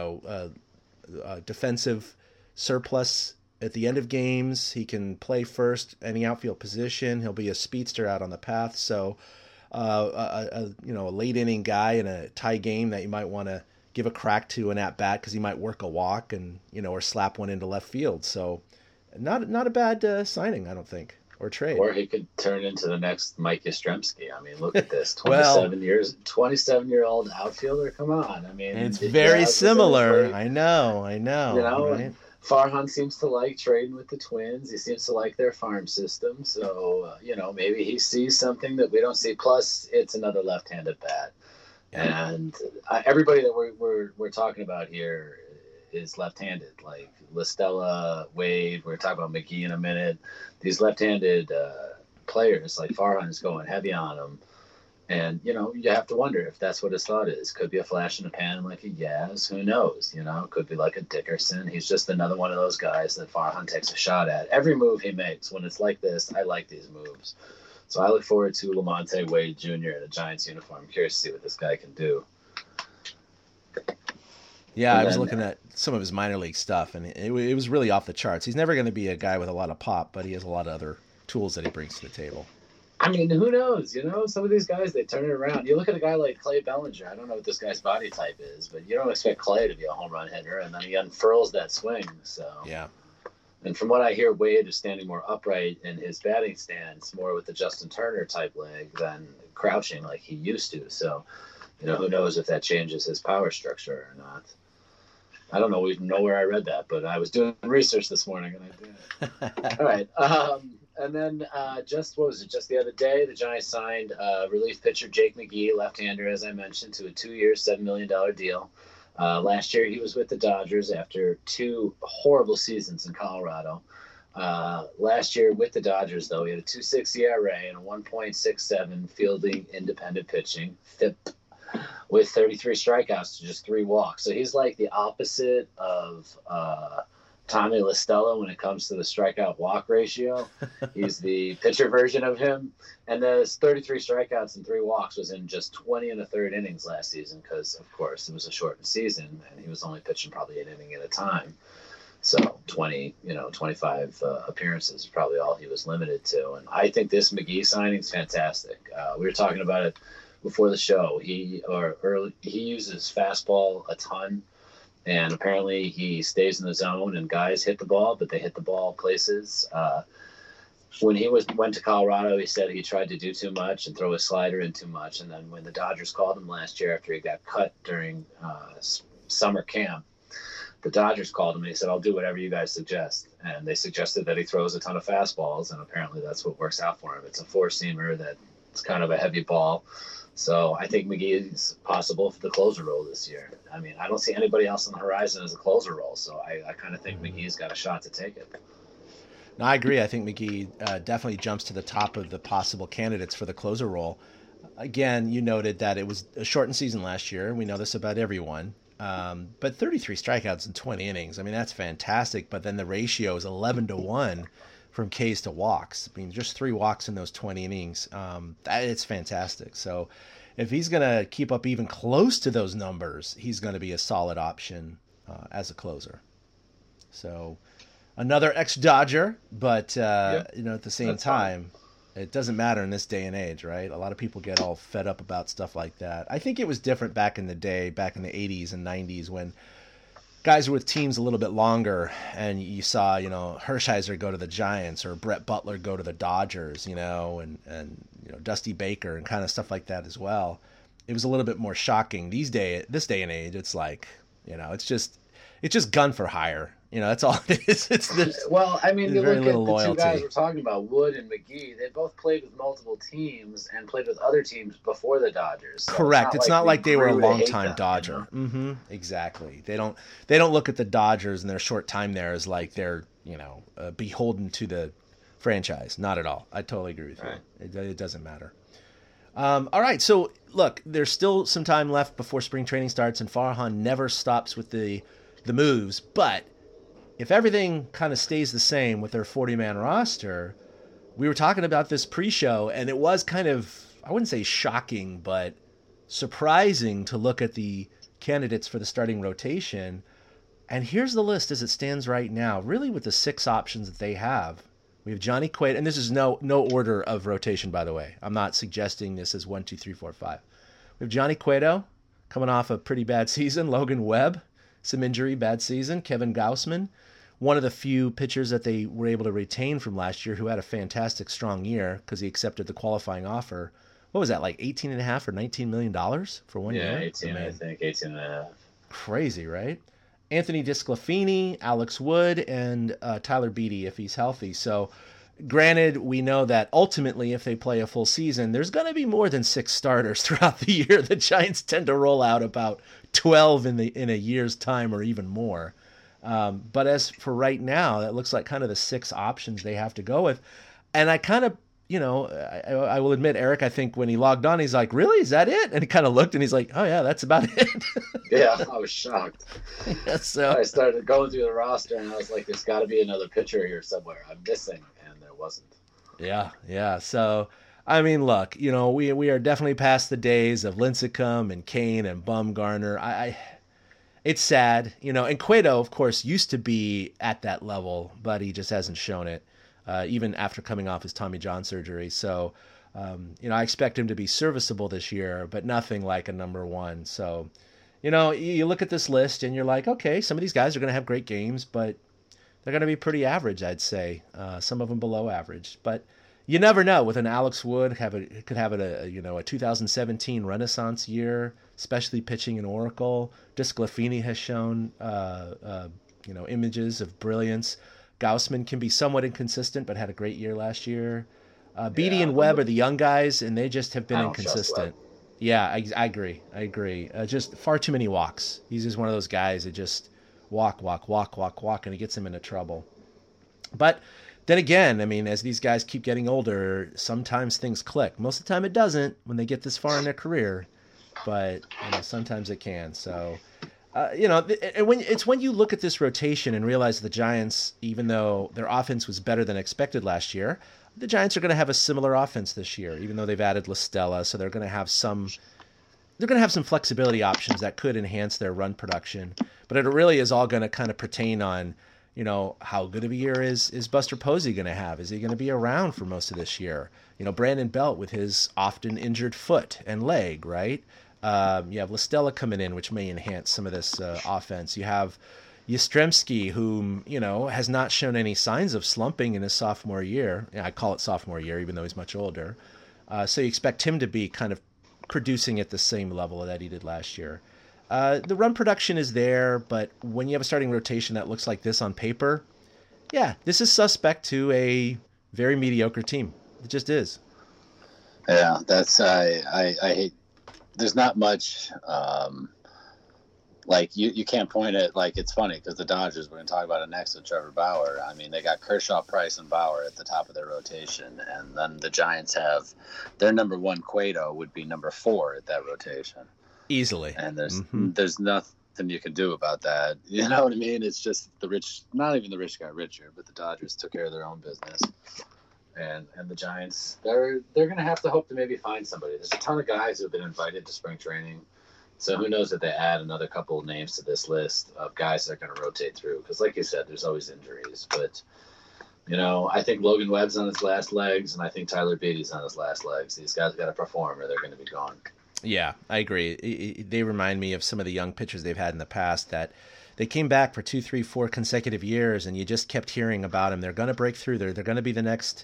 Speaker 3: defensive surplus at the end of games. He can play first, any outfield position. He'll be a speedster out on the path. So, a late inning guy in a tie game that you might want to give a crack to an at-bat because he might work a walk and, or slap one into left field. So not a bad signing, I don't think, or trade.
Speaker 4: Or he could turn into the next Mike Yastrzemski. I mean, look at this, 27-year-old outfielder. Come on. I mean,
Speaker 3: it's very similar. I know.
Speaker 4: Right? Farhan seems to like trading with the Twins. He seems to like their farm system. So, maybe he sees something that we don't see. Plus, it's another left-handed bat. And everybody that we're talking about here is left-handed, like LaStella, Wade. We're talking about McGee in a minute. These left-handed players, like Farhan, is going heavy on them. And, you have to wonder if that's what his thought is. Could be a flash in the pan like a Yaz. Who knows? Could be like a Dickerson. He's just another one of those guys that Farhan takes a shot at. Every move he makes, when it's like this, I like these moves. So I look forward to Lamonte Wade Jr. in a Giants uniform. I'm curious to see what this guy can do.
Speaker 3: Yeah, I was looking at some of his minor league stuff, and it was really off the charts. He's never going to be a guy with a lot of pop, but he has a lot of other tools that he brings to the table.
Speaker 4: I mean, who knows? Some of these guys, they turn it around. You look at a guy like Clay Bellinger. I don't know what this guy's body type is, but you don't expect Clay to be a home run hitter, and then he unfurls that swing. So
Speaker 3: yeah.
Speaker 4: And from what I hear, Wade is standing more upright in his batting stance, more with the Justin Turner type leg than crouching like he used to. So, who knows if that changes his power structure or not. I don't know even know where I read that, but I was doing research this morning and I did. All right. And then just the other day, the Giants signed relief pitcher Jake McGee, left-hander, as I mentioned, to a 2-year, $7 million deal. Last year, he was with the Dodgers after 2 horrible seasons in Colorado. Last year with the Dodgers, though, he had a 2.6 ERA and a 1.67 fielding independent pitching, FIP, with 33 strikeouts to just 3 walks. So he's like the opposite of Tommy LaStella when it comes to the strikeout walk ratio. He's the pitcher version of him. And those 33 strikeouts and 3 walks was in just 20 1/3 innings last season because, of course, it was a shortened season and he was only pitching probably an inning at a time. So 25 appearances is probably all he was limited to. And I think this McGee signing is fantastic. We were talking about it before the show. He uses fastball a ton. And apparently he stays in the zone and guys hit the ball, but they hit the ball places. When he went to Colorado, he said he tried to do too much and throw a slider in too much. And then when the Dodgers called him last year after he got cut during summer camp, the Dodgers called him and he said, I'll do whatever you guys suggest. And they suggested that he throws a ton of fastballs. And apparently that's what works out for him. It's a 4-seamer that's kind of a heavy ball. So I think McGee is possible for the closer role this year. I mean, I don't see anybody else on the horizon as a closer role, so I kind of think McGee's got a shot to take it.
Speaker 3: No, I agree. I think McGee definitely jumps to the top of the possible candidates for the closer role. Again, you noted that it was a shortened season last year. We know this about everyone. But 33 strikeouts in 20 innings, I mean, that's fantastic. But then the ratio is 11-1 from Ks to walks. I mean, just 3 walks in those 20 innings. It's fantastic. So if he's going to keep up even close to those numbers, he's going to be a solid option as a closer. So another ex-Dodger, but at the same time, it doesn't matter in this day and age, right? A lot of people get all fed up about stuff like that. I think it was different back in the day, back in the 80s and 90s, when guys were with teams a little bit longer, and you saw, Hershiser go to the Giants or Brett Butler go to the Dodgers, and Dusty Baker and kind of stuff like that as well. It was a little bit more shocking. This day and age, it's like, it's just gun for hire. That's all it is.
Speaker 4: Well, I mean, you look at the two guys we're talking about, Wood and McGee. They both played with multiple teams and played with other teams before the Dodgers. So
Speaker 3: correct. It's not like they were a long-time Dodger. Mm-hmm. Exactly. They don't look at the Dodgers and their short time there as like they're beholden to the franchise. Not at all. I totally agree with you. It doesn't matter. All right. So look, there's still some time left before spring training starts, and Farhan never stops with the moves, but if everything kind of stays the same with their 40-man roster, we were talking about this pre-show, and it was kind of, I wouldn't say shocking, but surprising to look at the candidates for the starting rotation. And here's the list as it stands right now, really with the 6 options that they have. We have Johnny Cueto, and this is no order of rotation, by the way. I'm not suggesting this as 1, 2, 3, 4, 5. We have Johnny Cueto coming off a pretty bad season, Logan Webb, some injury, bad season, Kevin Gausman, one of the few pitchers that they were able to retain from last year who had a fantastic, strong year because he accepted the qualifying offer. What was that, like $18.5 or $19 million for 1 year?
Speaker 4: Yeah, 18, I think, 18.5.
Speaker 3: Crazy, right? Anthony DeSclafani, Alex Wood, and Tyler Beatty if he's healthy. So granted, we know that ultimately if they play a full season, there's going to be more than 6 starters throughout the year. The Giants tend to roll out about 12 in a year's time or even more. But as for right now, that looks like kind of the 6 options they have to go with. And I kind of, I will admit, Eric, I think when he logged on, he's like, really? Is that it? And he kind of looked and he's like, oh, yeah, that's about it.
Speaker 4: Yeah, I was shocked.
Speaker 3: Yeah, so
Speaker 4: I started going through the roster and I was like, there's got to be another pitcher here somewhere I'm missing. And there wasn't.
Speaker 3: Yeah. So, I mean, look, we are definitely past the days of Lincecum and Kane and Bumgarner. It's sad, and Cueto, of course, used to be at that level, but he just hasn't shown it, even after coming off his Tommy John surgery. So, I expect him to be serviceable this year, but nothing like a number 1. So, you look at this list and you're like, okay, some of these guys are going to have great games, but they're going to be pretty average, I'd say. Some of them below average, but you never know. With an Alex Wood, could have a 2017 Renaissance year, especially pitching in Oracle. DeSclafani has shown images of brilliance. Gausman can be somewhat inconsistent, but had a great year last year. Beatty and Webb are the young guys, and they just have been inconsistent. Yeah, I agree. Just far too many walks. He's just one of those guys that just walk, and it gets him into trouble. But then again, I mean, as these guys keep getting older, sometimes things click. Most of the time it doesn't when they get this far in their career, but sometimes it can. So, when you look at this rotation and realize the Giants, even though their offense was better than expected last year, the Giants are going to have a similar offense this year, even though they've added La Stella, so they're going to have some flexibility options that could enhance their run production. But it really is all going to kind of pertain on, how good of a year is Buster Posey going to have? Is he going to be around for most of this year? Brandon Belt with his often injured foot and leg, right? You have La Stella coming in, which may enhance some of this offense. You have Yastrzemski, whom, has not shown any signs of slumping in his sophomore year. I call it sophomore year, even though he's much older. So you expect him to be kind of producing at the same level that he did last year. The run production is there, but when you have a starting rotation that looks like this on paper, yeah, this is suspect to a very mediocre team. It just is.
Speaker 4: Yeah, that's I hate. There's not much like you can't point at, like, it's funny because the Dodgers, we're going to talk about it next with Trevor Bauer. I mean, they got Kershaw, Price, and Bauer at the top of their rotation, and then the Giants have their number one, Cueto, would be number 4 at that rotation
Speaker 3: easily.
Speaker 4: And there's nothing you can do about that. You know what I mean? It's just the rich, not even the rich got richer, but the Dodgers took care of their own business. And the Giants, they're going to have to hope to maybe find somebody. There's a ton of guys who have been invited to spring training. So who knows if they add another couple of names to this list of guys that are going to rotate through. Because like you said, there's always injuries. But, you know, I think Logan Webb's on his last legs, and I think Tyler Beatty's on his last legs. These guys got to perform or they're going to be gone. Yeah,
Speaker 3: I agree. They remind me of some of the young pitchers they've had in the past that they came back for 2, 3, 4 consecutive years, and you just kept hearing about them. They're going to break through. They're going to be the next,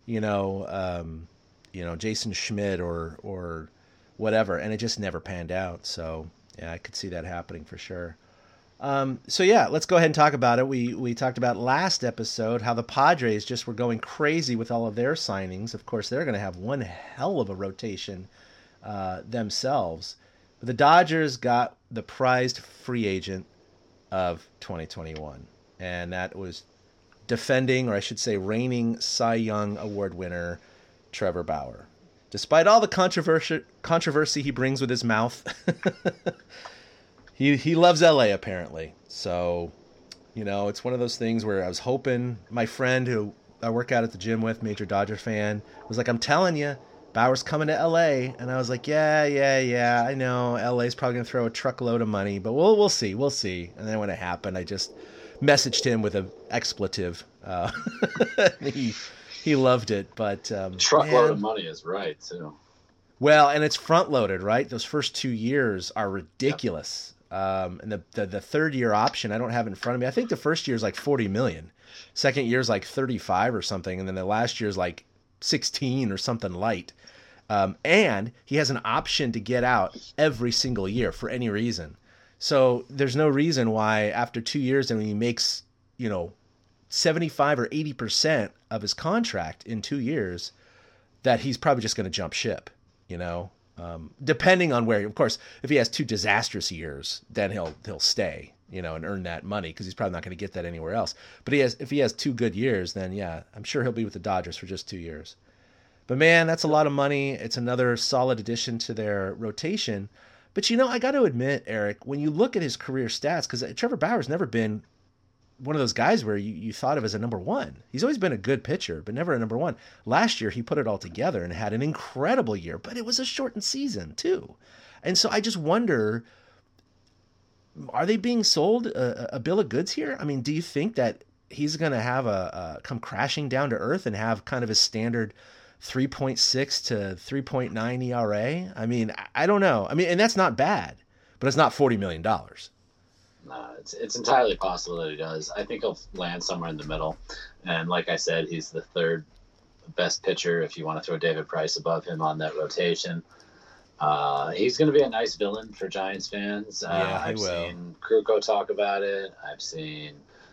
Speaker 3: Jason Schmidt or whatever, and it just never panned out. So yeah, I could see that happening for sure. So yeah, let's go ahead and talk about it. We talked about last episode how the Padres just were going crazy with all of their signings. Of course, they're going to have one hell of a rotation themselves. But the Dodgers got the prized free agent of 2021, and that was defending, or I should say reigning Cy Young Award winner Trevor Bauer. Despite all the controversy he brings with his mouth, he loves LA apparently. So, it's one of those things where I was hoping my friend who I work out at the gym with, major Dodger fan, was like, "I'm telling you, Bauer's coming to LA." And I was like, yeah, I know LA's probably going to throw a truckload of money, but we'll see. And then when it happened, I just messaged him with an expletive. He loved it, but
Speaker 4: truckload of money is right too.
Speaker 3: Well, and it's front loaded, right? Those first 2 years are ridiculous. Yep. And the third year option, I don't have it in front of me. I think the first year is like $40 million. Second year is like 35 or something, and then the last year is like 16 or something light. And he has an option to get out every single year for any reason. So there's no reason why after 2 years, and when he makes 75 or 80% of his contract in 2 years, that he's probably just going to jump ship, depending on where. Of course, if he has 2 disastrous years, then he'll stay, and earn that money because he's probably not going to get that anywhere else. But if he has 2 good years, then yeah, I'm sure he'll be with the Dodgers for just 2 years. But man, that's a lot of money. It's another solid addition to their rotation. But I got to admit, Eric, when you look at his career stats, because Trevor Bauer's never been one of those guys where you thought of as a number one. He's always been a good pitcher, but never a number one. Last year, he put it all together and had an incredible year, but it was a shortened season too. And so I just wonder, are they being sold a bill of goods here? I mean, do you think that he's going to have come crashing down to earth and have kind of his standard 3.6 to 3.9 ERA? I mean, I don't know. I mean, and that's not bad, but it's not $40 million.
Speaker 4: No, it's entirely possible that he does. I think he'll land somewhere in the middle. And like I said, he's the third best pitcher if you want to throw David Price above him on that rotation. He's going to be a nice villain for Giants fans. I've seen Kruko talk about it. I've seen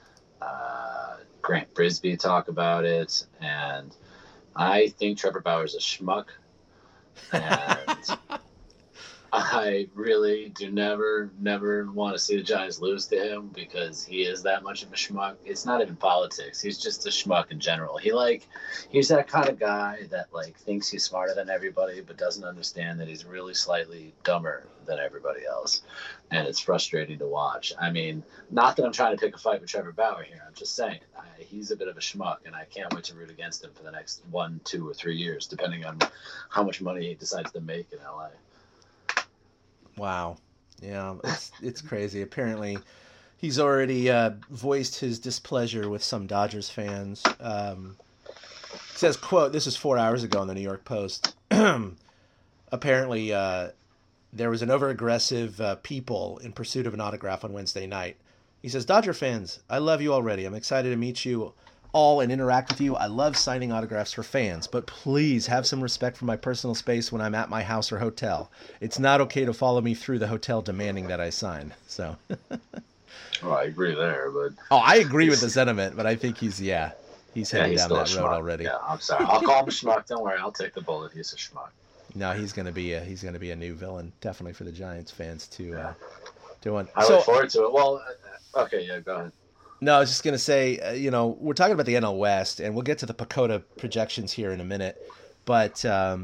Speaker 4: Grant Brisbee talk about it. And I think Trevor Bauer's a schmuck. And I really do never want to see the Giants lose to him because he is that much of a schmuck. It's not even politics. He's just a schmuck in general. He's that kind of guy that thinks he's smarter than everybody but doesn't understand that he's really slightly dumber than everybody else. And it's frustrating to watch. I mean, not that I'm trying to pick a fight with Trevor Bauer here. I'm just saying he's a bit of a schmuck, and I can't wait to root against him for the next 1, 2, or 3 years, depending on how much money he decides to make in LA.
Speaker 3: Wow. Yeah, it's crazy. Apparently, he's already voiced his displeasure with some Dodgers fans. Says, quote, this is 4 hours ago in the New York Post. Apparently, there was an over-aggressive people in pursuit of an autograph on Wednesday night. He says, Dodger fans, I love you already. I'm excited to meet you all and interact with you. I love signing autographs for fans, but please have some respect for my personal space when I'm at my house or hotel. It's not okay to follow me through the hotel demanding that I sign. So,
Speaker 4: well, I agree there, but
Speaker 3: I agree with the sentiment, but I think he's heading down that road already.
Speaker 4: Yeah, I'm sorry. I'll call him a schmuck. Don't worry, I'll take the bullet. He's a schmuck.
Speaker 3: No, he's going to be a new villain, definitely for the Giants fans to doing.
Speaker 4: I look forward to it. Well, okay, yeah, go ahead.
Speaker 3: No, I was just going to say, we're talking about the NL West, and we'll get to the PECOTA projections here in a minute. But,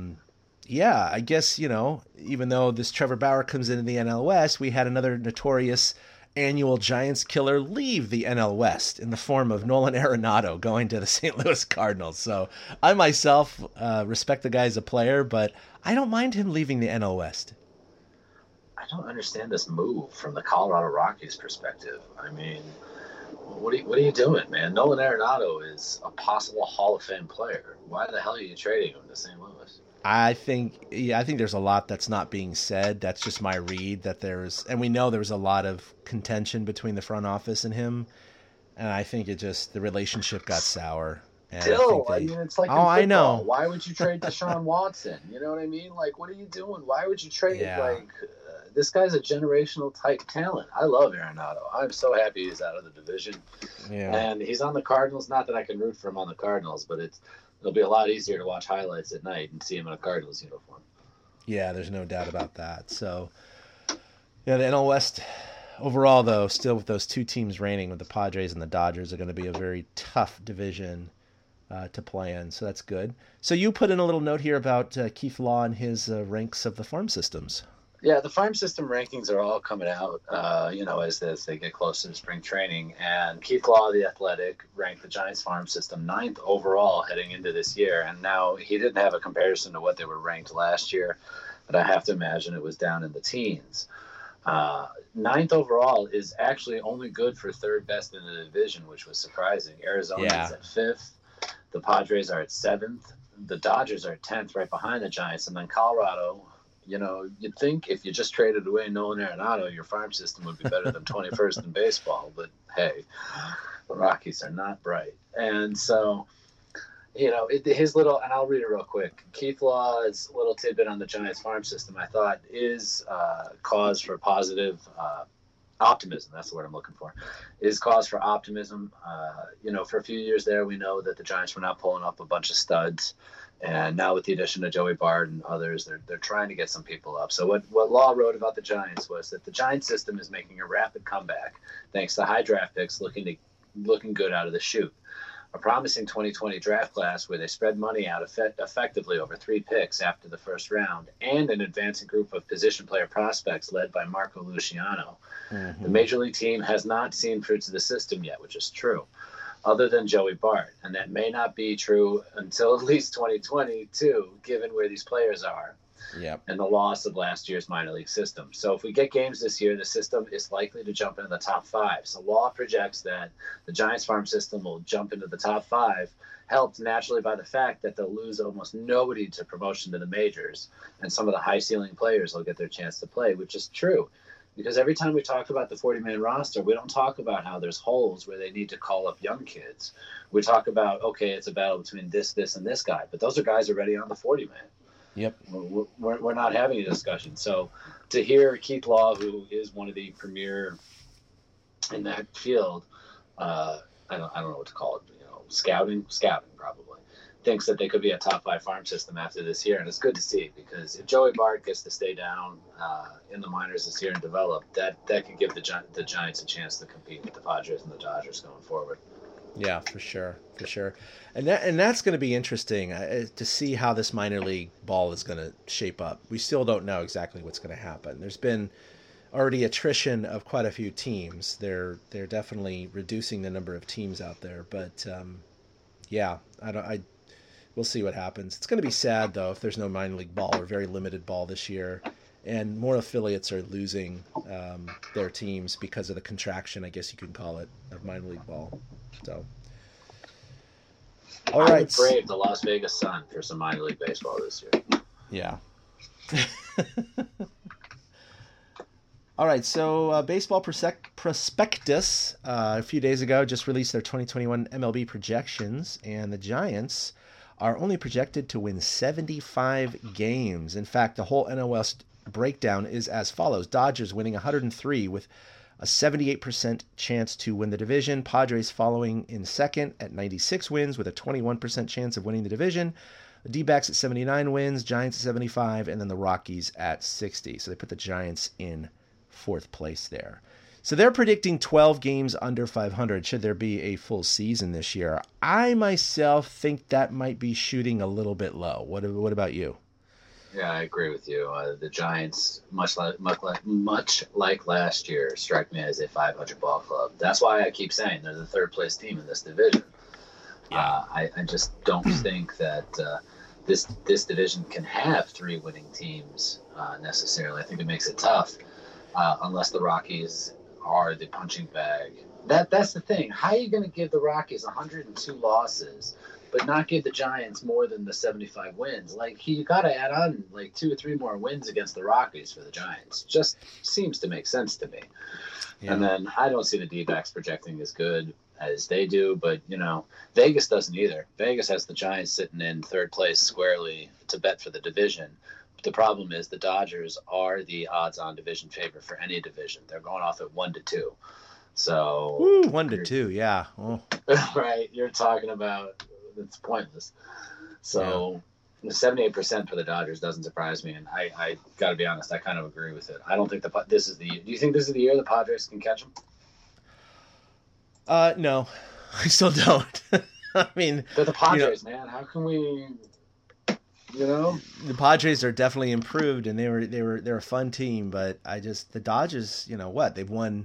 Speaker 3: I guess, even though this Trevor Bauer comes into the NL West, we had another notorious annual Giants killer leave the NL West in the form of Nolan Arenado going to the St. Louis Cardinals. So I myself respect the guy as a player, but I don't mind him leaving the NL West.
Speaker 4: I don't understand this move from the Colorado Rockies perspective. I mean, what are you doing, man? Nolan Arenado is a possible Hall of Fame player. Why the hell are you trading him to St. Louis?
Speaker 3: I think there's a lot that's not being said. That's just my read. And we know there was a lot of contention between the front office and him, and I think the relationship got sour. And
Speaker 4: Still, I mean, it's like in football.
Speaker 3: I know.
Speaker 4: Why would you trade Deshaun Watson? You know what I mean? Like, what are you doing? Why would you trade this guy's a generational type talent. I love Arenado. I'm so happy he's out of the division. Yeah. And he's on the Cardinals. Not that I can root for him on the Cardinals, but it'll be a lot easier to watch highlights at night and see him in a Cardinals uniform.
Speaker 3: Yeah, there's no doubt about that. So, the NL West overall, though, still with those two teams reigning with the Padres and the Dodgers, are going to be a very tough division to play in. So that's good. So you put in a little note here about Keith Law and his ranks of the farm systems.
Speaker 4: Yeah, the farm system rankings are all coming out, as they get closer to spring training. And Keith Law, the Athletic, ranked the Giants farm system 9th overall heading into this year. And now he didn't have a comparison to what they were ranked last year, but I have to imagine it was down in the teens. 9th overall is actually only good for third best in the division, which was surprising. Arizona is at 5th. The Padres are at 7th. The Dodgers are at 10th, right behind the Giants. And then Colorado... you'd think if you just traded away Nolan Arenado, your farm system would be better than 21st in baseball. But, hey, the Rockies are not bright. And so, his little – and I'll read it real quick. Keith Law's little tidbit on the Giants farm system, I thought, is cause for positive optimism. That's the word I'm looking for. Is cause for optimism. For a few years there, we know that the Giants were not pulling up a bunch of studs. And now with the addition of Joey Bart and others, they're trying to get some people up. So what Law wrote about the Giants was that the Giants system is making a rapid comeback thanks to high draft picks looking good out of the chute. A promising 2020 draft class where they spread money out effectively over 3 picks after the first round, and an advancing group of position player prospects led by Marco Luciano. Mm-hmm. The Major League team has not seen fruits of the system yet, which is true, other than Joey Bart. And that may not be true until at least 2022, given where these players are. Yep. And the loss of last year's minor league system. So if we get games this year, the system is likely to jump into the top 5. So Law projects that the Giants farm system will jump into the top 5, helped naturally by the fact that they'll lose almost nobody to promotion to the majors, and some of the high ceiling players will get their chance to play, which is true. Because every time we talk about the 40-man roster, we don't talk about how there's holes where they need to call up young kids. We talk about, okay, it's a battle between this, and this guy. But those are guys already on the 40-man.
Speaker 3: Yep.
Speaker 4: We're not having a discussion. So to hear Keith Law, who is one of the premier in that field, I don't know what to call it, scouting probably, thinks that they could be a top 5 farm system after this year. And it's good to see, because if Joey Bart gets to stay down in the minors this year and develop, that could give the Giants a chance to compete with the Padres and the Dodgers going forward.
Speaker 3: Yeah, for sure. And that's going to be interesting to see how this minor league ball is going to shape up. We still don't know exactly what's going to happen. There's been already attrition of quite a few teams. They're definitely reducing the number of teams out there, but we'll see what happens. It's going to be sad, though, if there's no minor league ball or very limited ball this year, and more affiliates are losing their teams because of the contraction, I guess you could call it, of minor league ball. So, all right.
Speaker 4: I would brave the Las Vegas Sun for some minor league baseball this year.
Speaker 3: Yeah. All right, so Baseball Prospectus a few days ago just released their 2021 MLB projections, and the Giants are only projected to win 75 games. In fact, the whole NL West breakdown is as follows. Dodgers winning 103 with a 78% chance to win the division. Padres following in second at 96 wins with a 21% chance of winning the division. The D-backs at 79 wins, Giants at 75, and then the Rockies at 60. So they put the Giants in 4th place there. So they're predicting 12 games under 500 should there be a full season this year. I myself think that might be shooting a little bit low. What about you?
Speaker 4: Yeah, I agree with you. The Giants, much like last year, strike me as a 500 ball club. That's why I keep saying they're the 3rd place team in this division. Yeah. I just don't think that this division can have 3 winning teams necessarily. I think it makes it tough unless the Rockies are the punching bag. That's the thing. How are you going to give the Rockies 102 losses but not give the Giants more than the 75 wins? Like, you got to add on like 2 or 3 more wins against the Rockies for the Giants. Just seems to make sense to me. Yeah. And then I don't see the D-backs projecting as good as they do, but Vegas doesn't either. Vegas has the Giants sitting in 3rd place squarely to bet for the division. The problem is the Dodgers are the odds-on division favorite for any division. They're going off at 1-2. So
Speaker 3: 1-2, yeah. Oh.
Speaker 4: Right, you're talking about it's pointless. So the 78% for the Dodgers doesn't surprise me, and I got to be honest, I kind of agree with it. I don't think this is the. Do you think this is the year the Padres can catch them?
Speaker 3: No, I still don't. I mean,
Speaker 4: they're the Padres, man. How can we?
Speaker 3: The Padres are definitely improved, and they're a fun team. But the Dodgers, they've won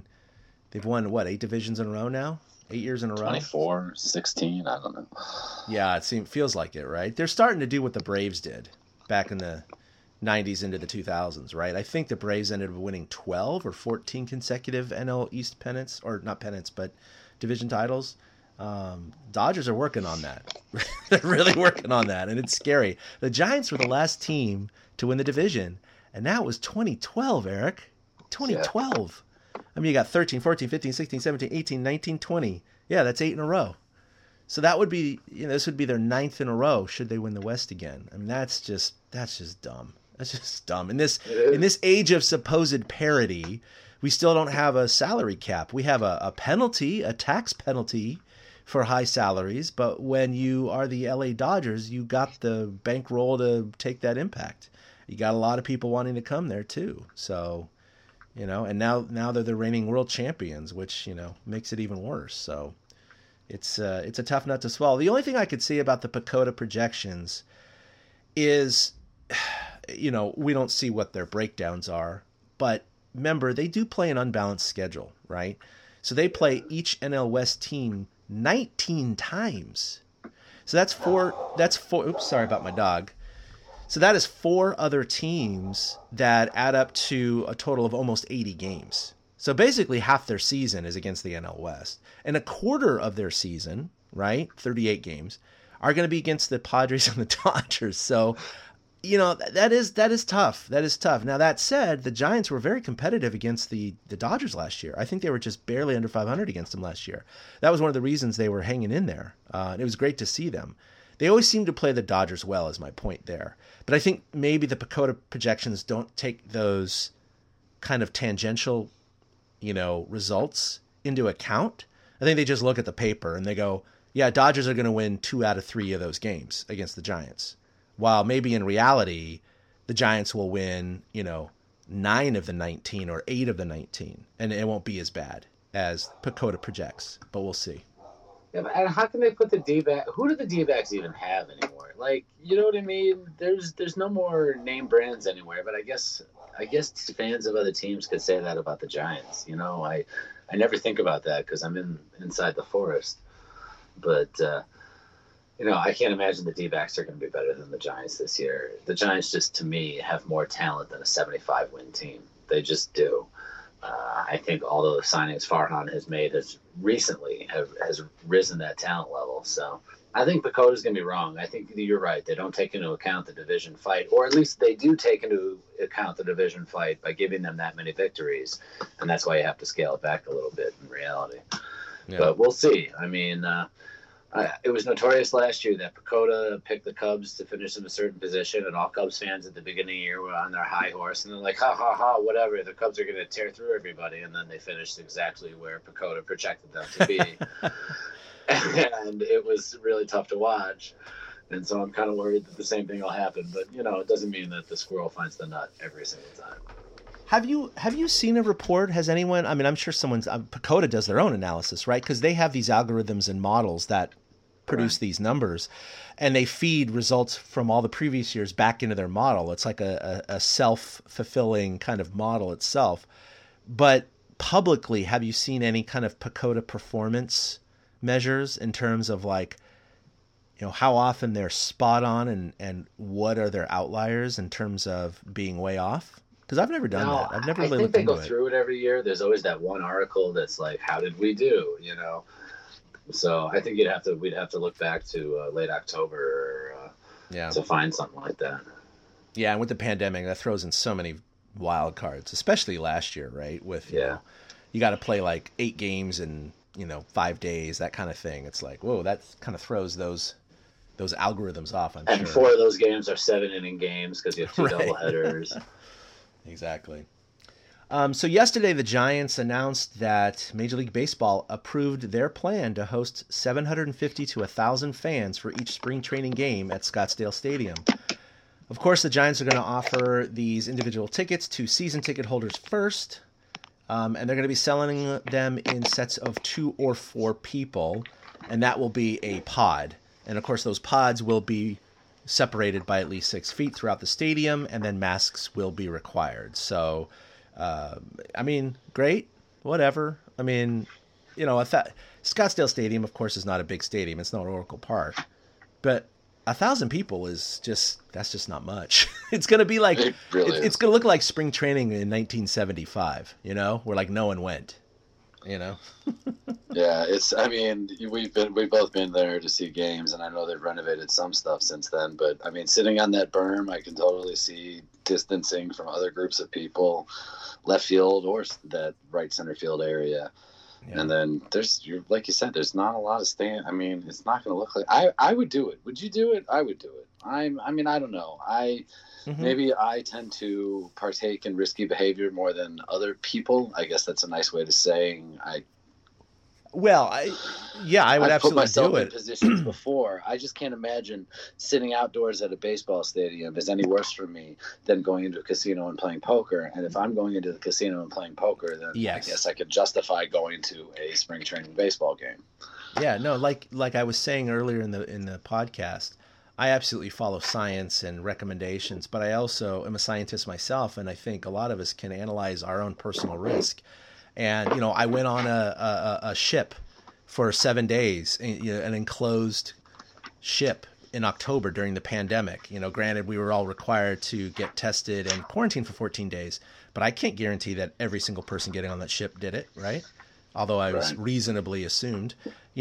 Speaker 3: 8 divisions in a row now, 8 years in a row.
Speaker 4: 24, 16, I don't know.
Speaker 3: Yeah, feels like it, right? They're starting to do what the Braves did back in the 90s into the 2000s, right? I think the Braves ended up winning 12 or 14 consecutive NL East pennants, or not pennants, but division titles. Dodgers are working on that. They're really working on that, and it's scary. The Giants were the last team to win the division, and that was 2012, Eric. 2012. Yeah. I mean, you got 13, 14, 15, 16, 17, 18, 19, 20. Yeah, that's 8 in a row. So that would be, this would be their 9th in a row should they win the West again. I mean, that's just dumb. That's just dumb. In this age of supposed parity, we still don't have a salary cap. We have a penalty, a tax penalty for high salaries, but when you are the LA Dodgers, you got the bankroll to take that impact. You got a lot of people wanting to come there too. So, and now they're the reigning world champions, which, makes it even worse. So it's a tough nut to swallow. The only thing I could see about the PECOTA projections is, we don't see what their breakdowns are, but remember, they do play an unbalanced schedule, right? So they play each NL West team 19 times. So that's four. Oops, sorry about my dog. So that is 4 other teams that add up to a total of almost 80 games. So basically half their season is against the NL West. And a quarter of their season, right, 38 games, are going to be against the Padres and the Dodgers. So, that is tough. That is tough. Now, that said, the Giants were very competitive against the Dodgers last year. I think they were just barely under 500 against them last year. That was one of the reasons they were hanging in there. It was great to see them. They always seem to play the Dodgers well, is my point there. But I think maybe the PECOTA projections don't take those kind of tangential, results into account. I think they just look at the paper and they go, yeah, Dodgers are going to win 2 out of 3 of those games against the Giants. While maybe in reality, the Giants will win, 9 of the 19 or 8 of the 19, and it won't be as bad as PECOTA projects, but we'll see.
Speaker 4: Yeah, and how can they put the D-back? Who do the D-backs even have anymore? Like, you know what I mean? There's no more name brands anywhere. But I guess fans of other teams could say that about the Giants. I never think about that because I'm inside the forest. But I can't imagine the D-backs are going to be better than the Giants this year. The Giants just, to me, have more talent than a 75-win team. They just do. I think all the signings Farhan has made has risen that talent level. So I think PECOTA is going to be wrong. I think you're right. They don't take into account the division fight, or at least they do take into account the division fight by giving them that many victories. And that's why you have to scale it back a little bit in reality. Yeah. But we'll see. I mean, it was notorious last year that PECOTA picked the Cubs to finish in a certain position, and all Cubs fans at the beginning of the year were on their high horse, and they're like, ha, ha, ha, whatever, the Cubs are going to tear through everybody, and then they finished exactly where PECOTA projected them to be. And it was really tough to watch, and so I'm kind of worried that the same thing will happen, but, it doesn't mean that the squirrel finds the nut every single time.
Speaker 3: Have you seen a report? Has anyone? I mean, I'm sure PECOTA does their own analysis, right? Because they have these algorithms and models that produce these numbers, and they feed results from all the previous years back into their model. It's like a self-fulfilling kind of model itself. But publicly, have you seen any kind of PECOTA performance measures in terms of like, how often they're spot on and what are their outliers in terms of being way off? Because I've never done that. I've never really looked into it.
Speaker 4: I think they go through it every year. There's always that one article that's like, how did we do, So I think we'd have to look back to late October to find something like that.
Speaker 3: Yeah, and with the pandemic, that throws in so many wild cards, especially last year, right? With you got to play like 8 games in 5 days, that kind of thing. It's like, whoa, that kind of throws those algorithms off. I'm sure.
Speaker 4: And 4 of those games are 7-inning games because you have 2 doubleheaders.
Speaker 3: Exactly. So yesterday, the Giants announced that Major League Baseball approved their plan to host 750 to 1,000 fans for each spring training game at Scottsdale Stadium. Of course, the Giants are going to offer these individual tickets to season ticket holders first, and they're going to be selling them in sets of 2 or 4 people, and that will be a pod. And of course, those pods will be separated by at least 6 feet throughout the stadium, and then masks will be required. So, great, whatever. Scottsdale Stadium, of course, is not a big stadium. It's not Oracle Park, but 1,000 people that's just not much. It's going to be like, it's going to look like spring training in 1975, where like no one went,
Speaker 4: Yeah, we've both been there to see games, and I know they've renovated some stuff since then, but sitting on that berm, I can totally see distancing from other groups of people, left field or that right center field area. Yeah. And then like you said, there's not a lot of stand. It's not going to look like I would do it. Would you do it? I would do it. I don't know. Maybe I tend to partake in risky behavior more than other people. I guess that's a nice way to saying I would absolutely put myself in positions before. I just can't imagine sitting outdoors at a baseball stadium is any worse for me than going into a casino and playing poker. And if I'm going into the casino and playing poker, then I guess I could justify going to a spring training baseball game.
Speaker 3: Yeah, no, like I was saying earlier in the podcast, I absolutely follow science and recommendations, but I also am a scientist myself, and I think a lot of us can analyze our own personal risk. And, I went on a ship for 7 days, an enclosed ship in October during the pandemic. Granted, we were all required to get tested and quarantined for 14 days, but I can't guarantee that every single person getting on that ship did it, right? Although I was reasonably assumed.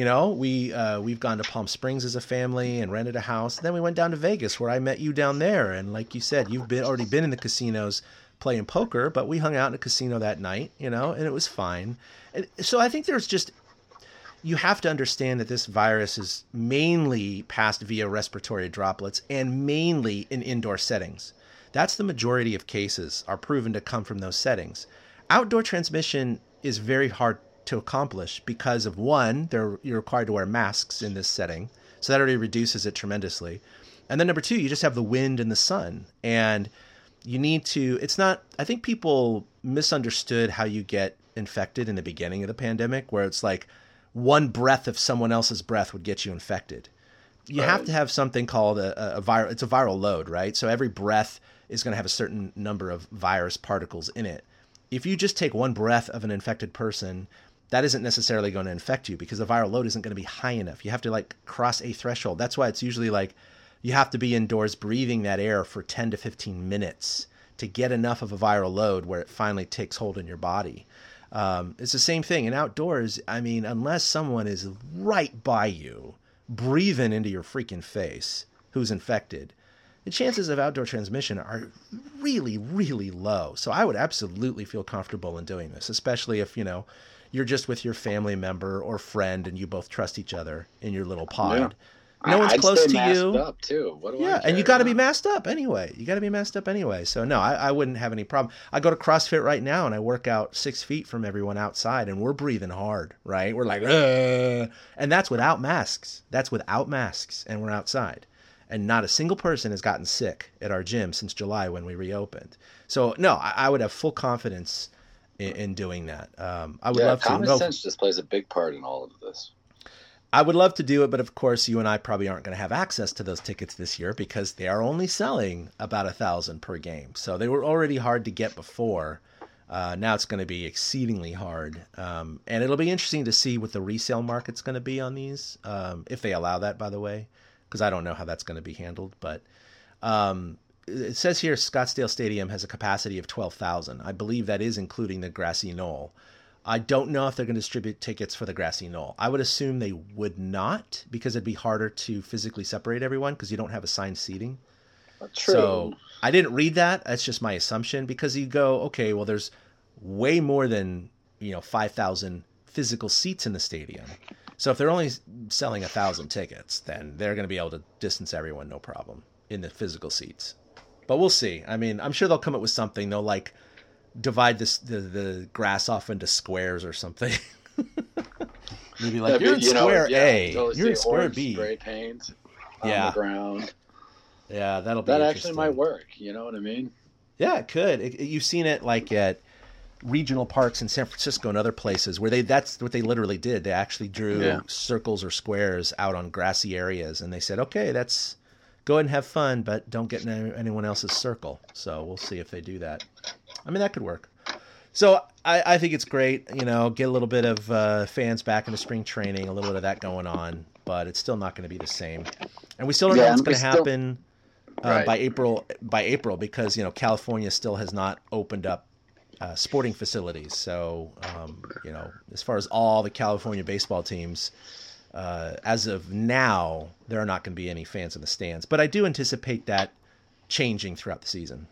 Speaker 3: We've gone to Palm Springs as a family and rented a house. And then we went down to Vegas where I met you down there. And like you said, you've already been in the casinos playing poker, but we hung out in a casino that night, and it was fine. And so I think you have to understand that this virus is mainly passed via respiratory droplets and mainly in indoor settings. That's the majority of cases are proven to come from those settings. Outdoor transmission is very hard to accomplish because of one, you're required to wear masks in this setting. So that already reduces it tremendously. And then number 2, you just have the wind and the sun, and you need to, I think people misunderstood how you get infected in the beginning of the pandemic, where it's like one breath of someone else's breath would get you infected. You have to have something called a viral, it's a viral load, right? So every breath is going to have a certain number of virus particles in it. If you just take one breath of an infected person, that isn't necessarily going to infect you because the viral load isn't going to be high enough. You have to cross a threshold. That's why it's usually you have to be indoors breathing that air for 10 to 15 minutes to get enough of a viral load where it finally takes hold in your body. It's the same thing. And outdoors, unless someone is right by you, breathing into your freaking face who's infected, the chances of outdoor transmission are really, really low. So I would absolutely feel comfortable in doing this, especially if, you're just with your family member or friend and you both trust each other in your little pod. Yeah. No one's close to you.
Speaker 4: Up too. What do I care?
Speaker 3: And you got to be masked up anyway. So no, I wouldn't have any problem. I go to CrossFit right now and I work out 6 feet from everyone outside and we're breathing hard, right? We're like, and that's without masks. And we're outside. and not a single person has gotten sick at our gym since July when we reopened. So no, I would have full confidence in doing that. I would love to.
Speaker 4: Common sense just plays a big part in all of this.
Speaker 3: I would love to do it, but of course you and I probably aren't going to have access to those tickets this year because they are only selling about 1,000 per game. So they were already hard to get before. Now it's going to be exceedingly hard. And it'll be interesting to see what the resale market's going to be on these, if they allow that, by the way, because I don't know how that's going to be handled. But it says here Scottsdale Stadium has a capacity of 12,000. I believe that is including the grassy knoll. I don't know if they're going to distribute tickets for the grassy knoll. I would assume they would not, because it'd be harder to physically separate everyone because you don't have assigned seating.
Speaker 4: True.
Speaker 3: So I didn't read that. That's just my assumption, because you go, okay, well, there's way more than 5,000 physical seats in the stadium. So if they're only selling 1,000 tickets, then they're going to be able to distance everyone, no problem, in the physical seats. But we'll see. I mean, I'm sure they'll come up with something. They'll divide the grass off into squares or something. Maybe you're in square A, you're in square B.
Speaker 4: Spray paint on the ground.
Speaker 3: Yeah, that'll be
Speaker 4: that
Speaker 3: interesting.
Speaker 4: actually might work. You know what I mean?
Speaker 3: Yeah, it could. You've seen it at regional parks in San Francisco and other places where that's what they literally did. They actually drew circles or squares out on grassy areas, and they said, okay, go ahead and have fun, but don't get in anyone else's circle. So we'll see if they do that. I mean, that could work. So I think it's great, get a little bit of fans back into spring training, a little bit of that going on, but it's still not going to be the same. And we still don't know what's going to happen by April because, California still has not opened up sporting facilities. So, as far as all the California baseball teams, as of now, there are not going to be any fans in the stands. But I do anticipate that changing throughout the season.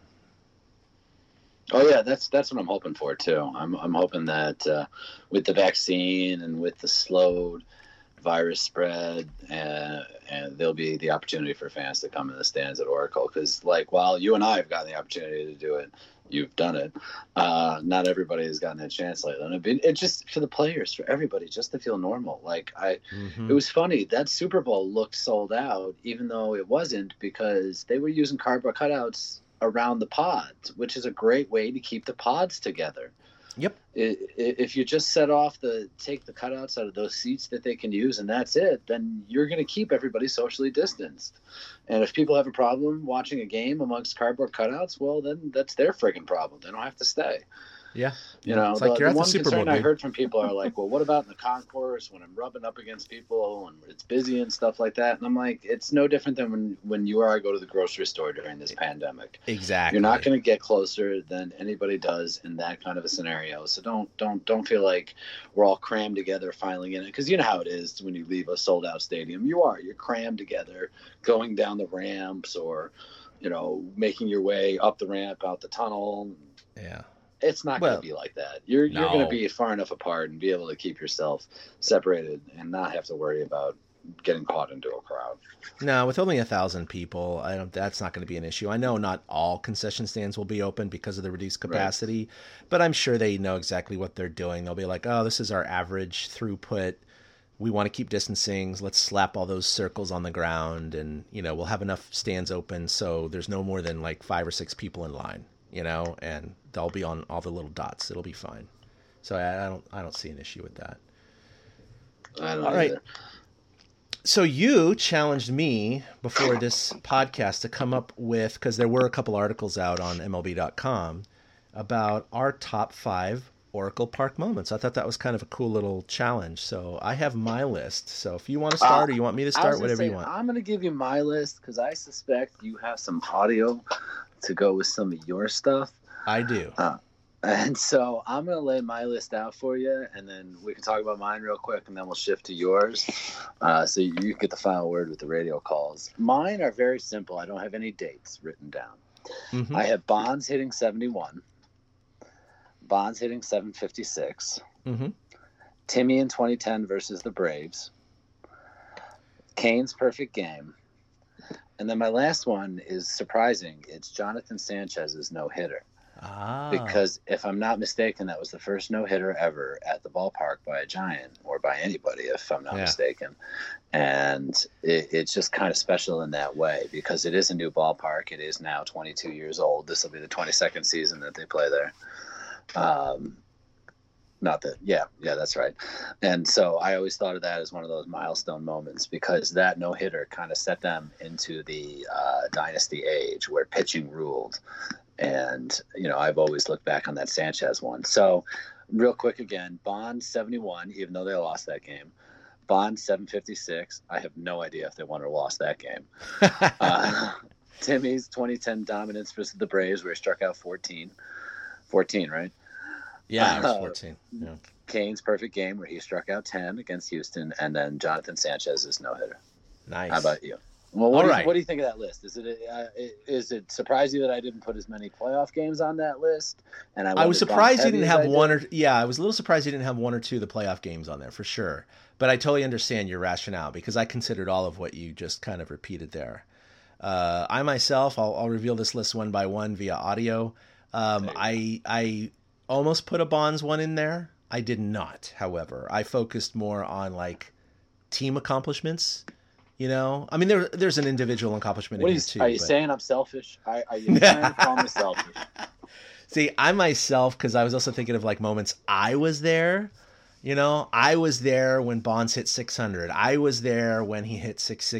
Speaker 4: Oh yeah, that's what I'm hoping for too. I'm hoping that with the vaccine and with the slowed virus spread, and there'll be the opportunity for fans to come in the stands at Oracle. Because while you and I have gotten the opportunity to do it, you've done it. Not everybody has gotten a chance lately. And it's just for the players, for everybody, just to feel normal. It was funny that Super Bowl looked sold out, even though it wasn't, because they were using cardboard cutouts around the pods, which is a great way to keep the pods together.
Speaker 3: Yep.
Speaker 4: If you just take the cutouts out of those seats that they can use and that's it, then you're going to keep everybody socially distanced. And if people have a problem watching a game amongst cardboard cutouts, well, then that's their friggin' problem. They don't have to stay.
Speaker 3: Yeah.
Speaker 4: It's
Speaker 3: like you're at the
Speaker 4: one
Speaker 3: Super Bowl.
Speaker 4: concern I heard from people are like, well, what about in the concourse when I'm rubbing up against people and it's busy and stuff like that? And I'm like, it's no different than when you or I go to the grocery store during this pandemic.
Speaker 3: Exactly.
Speaker 4: You're not going to get closer than anybody does in that kind of a scenario. So don't feel like we're all crammed together filing in it, because you know how it is when you leave a sold out stadium. You're crammed together going down the ramps or making your way up the ramp, out the tunnel.
Speaker 3: Yeah.
Speaker 4: It's not going to be like that. You're going to be far enough apart and be able to keep yourself separated and not have to worry about getting caught into a crowd.
Speaker 3: No, with only 1,000 people, that's not going to be an issue. I know not all concession stands will be open because of the reduced capacity, but I'm sure they know exactly what they're doing. They'll be like, oh, this is our average throughput. We want to keep distancing. Let's slap all those circles on the ground, and we'll have enough stands open so there's no more than 5 or 6 people in line. And they'll be on all the little dots. It'll be fine. So I don't see an issue with that.
Speaker 4: I don't
Speaker 3: all right. So you challenged me before this podcast to come up with, because there were a couple articles out on MLB.com about our top 5 Oracle Park moments. I thought that was kind of a cool little challenge. So I have my list. So if you want to start or you want me to start, whatever you want.
Speaker 4: I'm going to give you my list because I suspect you have some audio to go with some of your stuff.
Speaker 3: I do.
Speaker 4: And so I'm going to lay my list out for you, and then we can talk about mine real quick, and then we'll shift to yours. So you get the final word with the radio calls. Mine are very simple. I don't have any dates written down. Mm-hmm. I have Bonds hitting 71. Bonds hitting 756. Mm-hmm. Timmy in 2010 versus the Braves. Kane's perfect game. And then my last one is surprising. It's Jonathan Sanchez's no-hitter. Because if I'm not mistaken, that was the first no-hitter ever at the ballpark by a Giant, or anymore by anybody, if I'm not mistaken. And it's just kind of special in that way because it is a new ballpark. It is now 22 years old. This will be the 22nd season that they play there. That's right. And so I always thought of that as one of those milestone moments because that no-hitter kind of set them into the dynasty age where pitching ruled. And, I've always looked back on that Sanchez one. So real quick again, Bond 71, even though they lost that game. Bond 756. I have no idea if they won or lost that game. Timmy's 2010 dominance versus the Braves where he struck out 14. 14, right?
Speaker 3: Yeah, it was 14. Yeah.
Speaker 4: Kane's perfect game where he struck out 10 against Houston, and then Jonathan Sanchez's no-hitter.
Speaker 3: Nice.
Speaker 4: How about you? Well, what do you think of that list? Is it surprise you that I didn't put as many playoff games on that list? And I
Speaker 3: was surprised you didn't have one or I was a little surprised you didn't have one or two of the playoff games on there for sure. But I totally understand your rationale because I considered all of what you just kind of repeated there. I myself, I'll reveal this list one by one via audio. I almost put a Bonds one in there. I did not, however. I focused more on like team accomplishments. I mean, there's an individual accomplishment in here too.
Speaker 4: Are you saying I'm selfish? Are you trying to call me selfish?
Speaker 3: See, I myself, because I was also thinking of like moments I was there. I was there when Bonds hit 600. I was there when he hit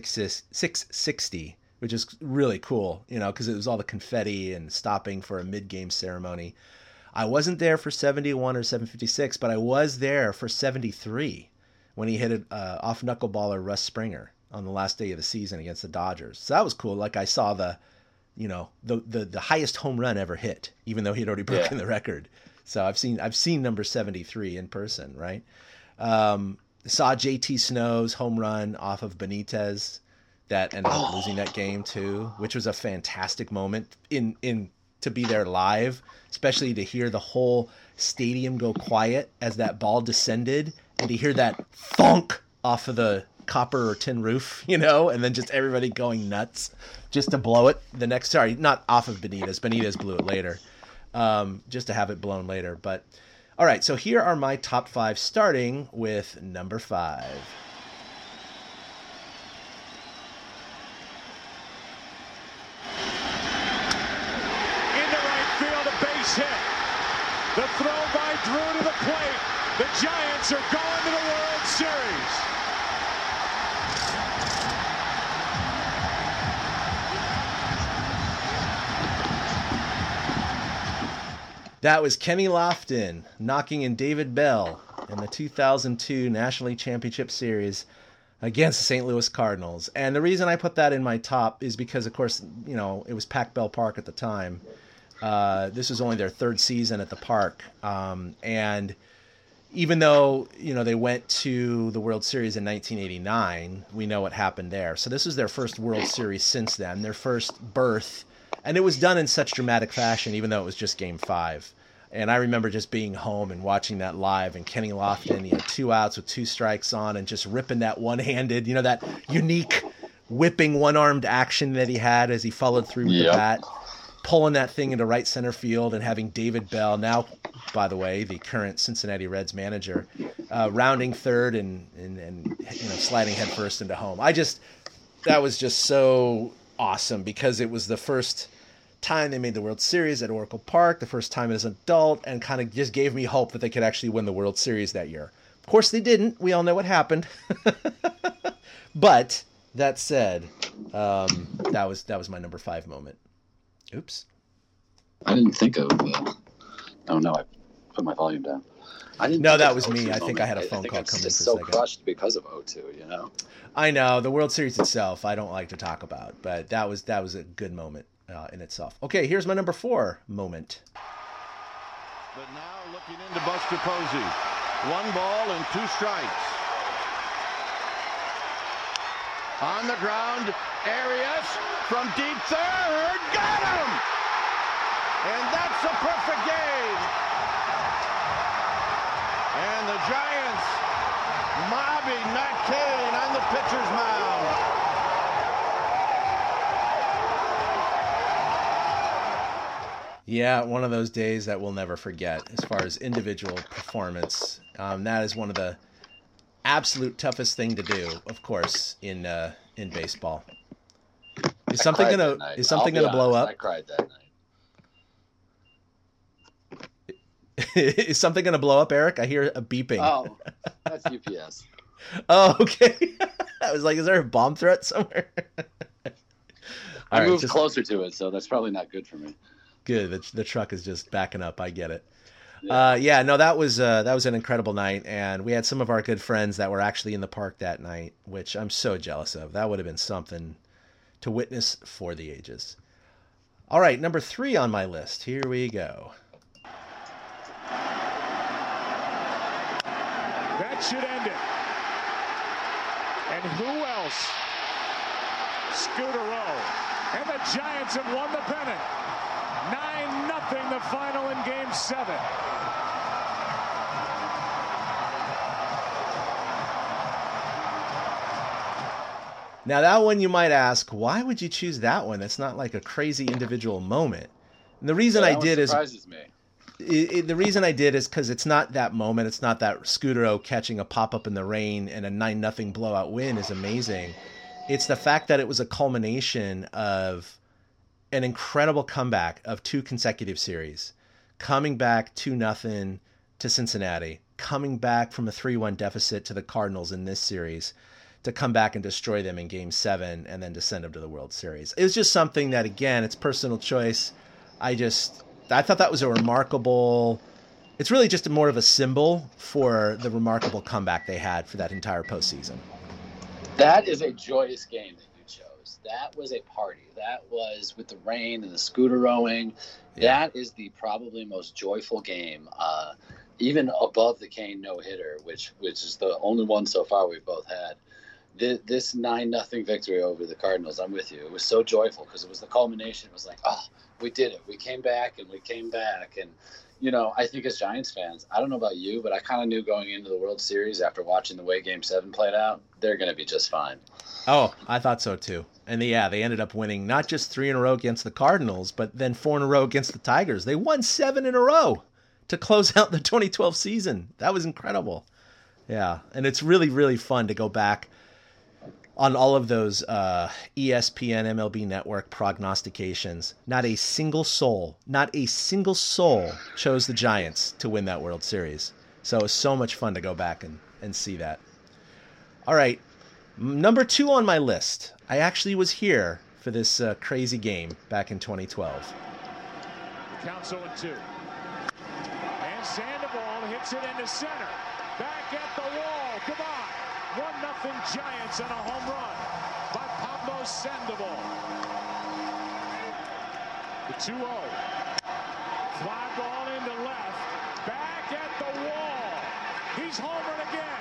Speaker 3: 660, which is really cool, because it was all the confetti and stopping for a mid-game ceremony. I wasn't there for 71 or 756, but I was there for 73 when he hit an off knuckleballer Russ Springer on the last day of the season against the Dodgers. So that was cool. Like I saw the highest home run ever hit, even though he'd already broken the record. So I've seen number 73 in person, right? Saw JT Snow's home run off of Benitez that ended up losing that game too, which was a fantastic moment in to be there live, especially to hear the whole stadium go quiet as that ball descended and to hear that thunk off of the copper or tin roof, and then just everybody going nuts just to blow it not off of Benitez. Benitez blew it later, just to have it blown later. But all right, so here are my top 5, starting with number 5.
Speaker 7: Into right field, a base hit. The throw by Drew to the plate. The Giants are going to the World Series.
Speaker 3: That was Kenny Lofton knocking in David Bell in the 2002 National League Championship Series against the St. Louis Cardinals. And the reason I put that in my top is because, of course, it was Pac Bell Park at the time. This was only their 3rd season at the park. And even though, they went to the World Series in 1989, we know what happened there. So this was their first World Series since then, their first berth. And it was done in such dramatic fashion, even though it was just Game 5. And I remember just being home and watching that live, and Kenny Lofton, he had 2 outs with 2 strikes on and just ripping that one-handed, that unique whipping one-armed action that he had as he followed through with the bat, pulling that thing into right center field and having David Bell, now, by the way, the current Cincinnati Reds manager, rounding third and sliding headfirst into home. That was just so awesome because it was the first time they made the World Series at Oracle Park, the first time as an adult, and kind of just gave me hope that they could actually win the World Series that year. Of course they didn't. We all know what happened. But that said, that was my number 5 moment. Oops.
Speaker 4: I didn't think of oh no, I put my volume down.
Speaker 3: That was me. I think I had a phone call coming for a second.
Speaker 4: So crushed because of 02,
Speaker 3: I know the World Series itself I don't like to talk about, but that was a good moment in itself. Okay, here's my number 4 moment.
Speaker 8: But now looking into Buster Posey. 1 ball and 2 strikes. On the ground, Arias from deep third, got him! And that's a perfect game. And the Giants mobbing Matt Cain on the pitcher's mound.
Speaker 3: Yeah, one of those days that we'll never forget as far as individual performance. That is one of the absolute toughest thing to do, of course, in baseball. Is something gonna blow up?
Speaker 4: I cried that night.
Speaker 3: Is something gonna blow up, Eric? I hear a beeping.
Speaker 4: Oh, that's UPS.
Speaker 3: Oh, okay. I was like, is there a bomb threat somewhere?
Speaker 4: I moved closer to it, so that's probably not good for me.
Speaker 3: Good. The truck is just backing up. I get it.
Speaker 4: Yeah.
Speaker 3: That was an incredible night, and we had some of our good friends that were actually in the park that night, which I'm so jealous of. That would have been something to witness for the ages. All right, number 3 on my list. Here we go.
Speaker 7: That should end it. And who else? Scooter-O. And the Giants have won the pennant. 9-0 the final in Game 7.
Speaker 3: Now that one you might ask, why would you choose that one? It's not like a crazy individual moment. And the reason I did is
Speaker 4: surprises me.
Speaker 3: The reason I did is because it's not that moment. It's not that Scooter-O catching a pop-up in the rain and a 9-0 blowout win is amazing. It's the fact that it was a culmination of an incredible comeback of 2 consecutive series. Coming back 2-0 to Cincinnati. Coming back from a 3-1 deficit to the Cardinals in this series. To come back and destroy them in Game 7 and then to send them to the World Series. It was just something that, again, it's personal choice. I thought that was a remarkable... It's really just more of a symbol for the remarkable comeback they had for that entire postseason.
Speaker 4: That is a joyous game that you chose. That was a party. That was with the rain and the scooter-rowing. Yeah. That is the probably most joyful game, even above the Kane no-hitter, which is the only one so far we've both had. This 9-0 victory over the Cardinals, I'm with you. It was so joyful because it was the culmination. It was like, oh, we did it. We came back. And, you know, I think as Giants fans, I don't know about you, but I kind of knew going into the World Series after watching the way Game 7 played out, they're going to be just fine.
Speaker 3: Oh, I thought so too. And they ended up winning not just 3 in a row against the Cardinals, but then 4 in a row against the Tigers. They won 7 in a row to close out the 2012 season. That was incredible. Yeah, and it's really, really fun to go back on all of those ESPN MLB Network prognostications. Not a single soul chose the Giants to win that World Series. So it was so much fun to go back and see that. All right, number 2 on my list. I actually was here for this crazy game back in 2012.
Speaker 7: The count's 0-2. And Sandoval hits it into center. Back at the wall. Come on. 1-0 Giants and a home run by Pablo Sandoval. The 2-0. Fly ball into left. Back at the wall. He's homered again.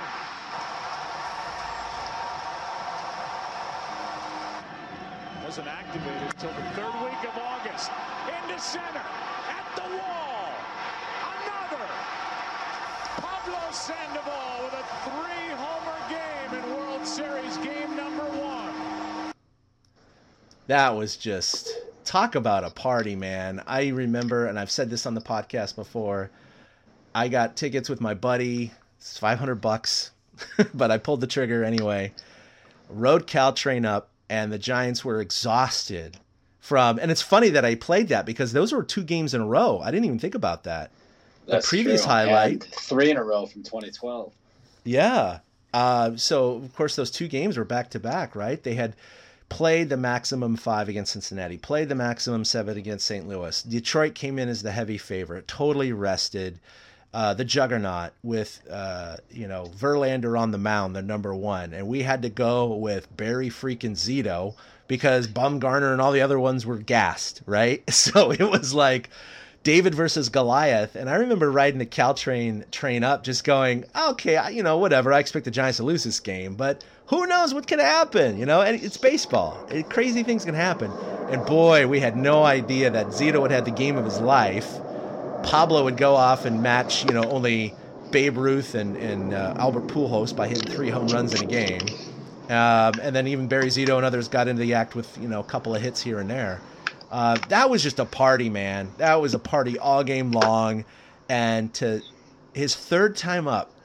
Speaker 7: Wasn't activated until the 3rd week of August. Into center. At the wall. Another. Pablo Sandoval with a 3-homer game in World Series game number 1.
Speaker 3: That was just, talk about a party, man. I remember, and I've said this on the podcast before, I got tickets with my buddy. It's $500, but I pulled the trigger anyway. Rode Caltrain up, and the Giants were exhausted from, and it's funny that I played that because those were 2 games in a row. I didn't even think about that.
Speaker 4: That's
Speaker 3: the previous
Speaker 4: true.
Speaker 3: highlight.
Speaker 4: And 3 in a row from 2012.
Speaker 3: Yeah. So, of course, those 2 games were back-to-back, right? They had played the maximum 5 against Cincinnati, played the maximum 7 against St. Louis. Detroit came in as the heavy favorite, totally rested. The juggernaut with, Verlander on the mound, the number 1. And we had to go with Barry freaking Zito because Bumgarner and all the other ones were gassed, right? So it was like David versus Goliath. And I remember riding the Caltrain up just going, okay, whatever. I expect the Giants to lose this game, but who knows what can happen, And it's baseball. Crazy things can happen. And boy, we had no idea that Zito would have the game of his life. Pablo would go off and match, only Babe Ruth and Albert Pujols by hitting 3 home runs in a game. And then even Barry Zito and others got into the act with, a couple of hits here and there. That was just a party, man. That was a party all game long. And to his 3rd time up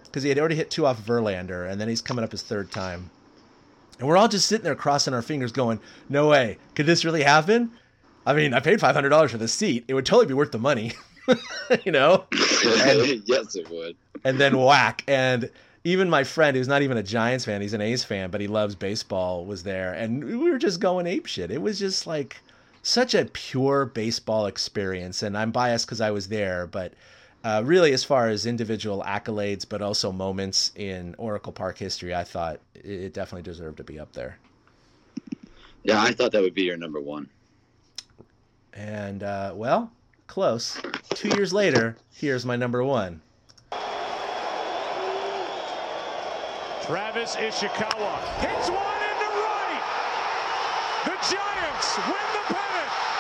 Speaker 3: because he had already hit 2 off Verlander, and then he's coming up his 3rd time. And we're all just sitting there crossing our fingers going, no way, could this really happen? I mean, I paid $500 for this seat. It would totally be worth the money, you know? And,
Speaker 4: yes, it would.
Speaker 3: And then whack. And even my friend, who's not even a Giants fan, he's an A's fan, but he loves baseball, was there. And we were just going apeshit. It was just like such a pure baseball experience. And I'm biased because I was there, but really, as far as individual accolades, but also moments in Oracle Park history, I thought it definitely deserved to be up there.
Speaker 4: Yeah, I thought that would be your number 1.
Speaker 3: And, well, close. 2 years later, here's my number 1.
Speaker 7: Travis Ishikawa hits one into right. The Giants win the pennant.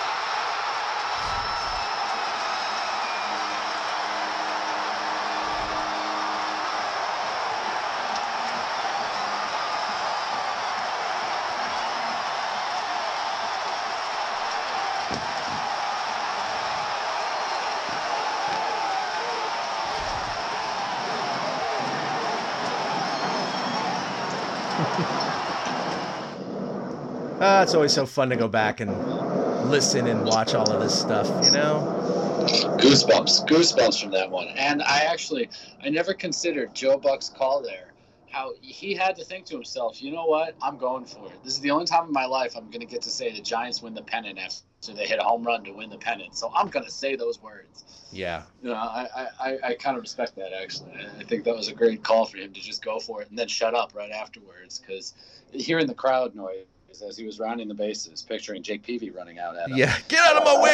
Speaker 3: It's always so fun to go back and listen and watch all of this stuff, you know?
Speaker 4: Goosebumps from that one. And I never considered Joe Buck's call there, how he had to think to himself, you know what, I'm going for it. This is the only time in my life I'm going to get to say the Giants win the pennant after they hit a home run to win the pennant. So I'm going to say those words.
Speaker 3: Yeah.
Speaker 4: You know, I kind of respect that, actually. I think that was a great call for him to just go for it and then shut up right afterwards, because hearing the crowd noise as he was rounding the bases, picturing Jake Peavy running out at him.
Speaker 3: Yeah, get out of my way!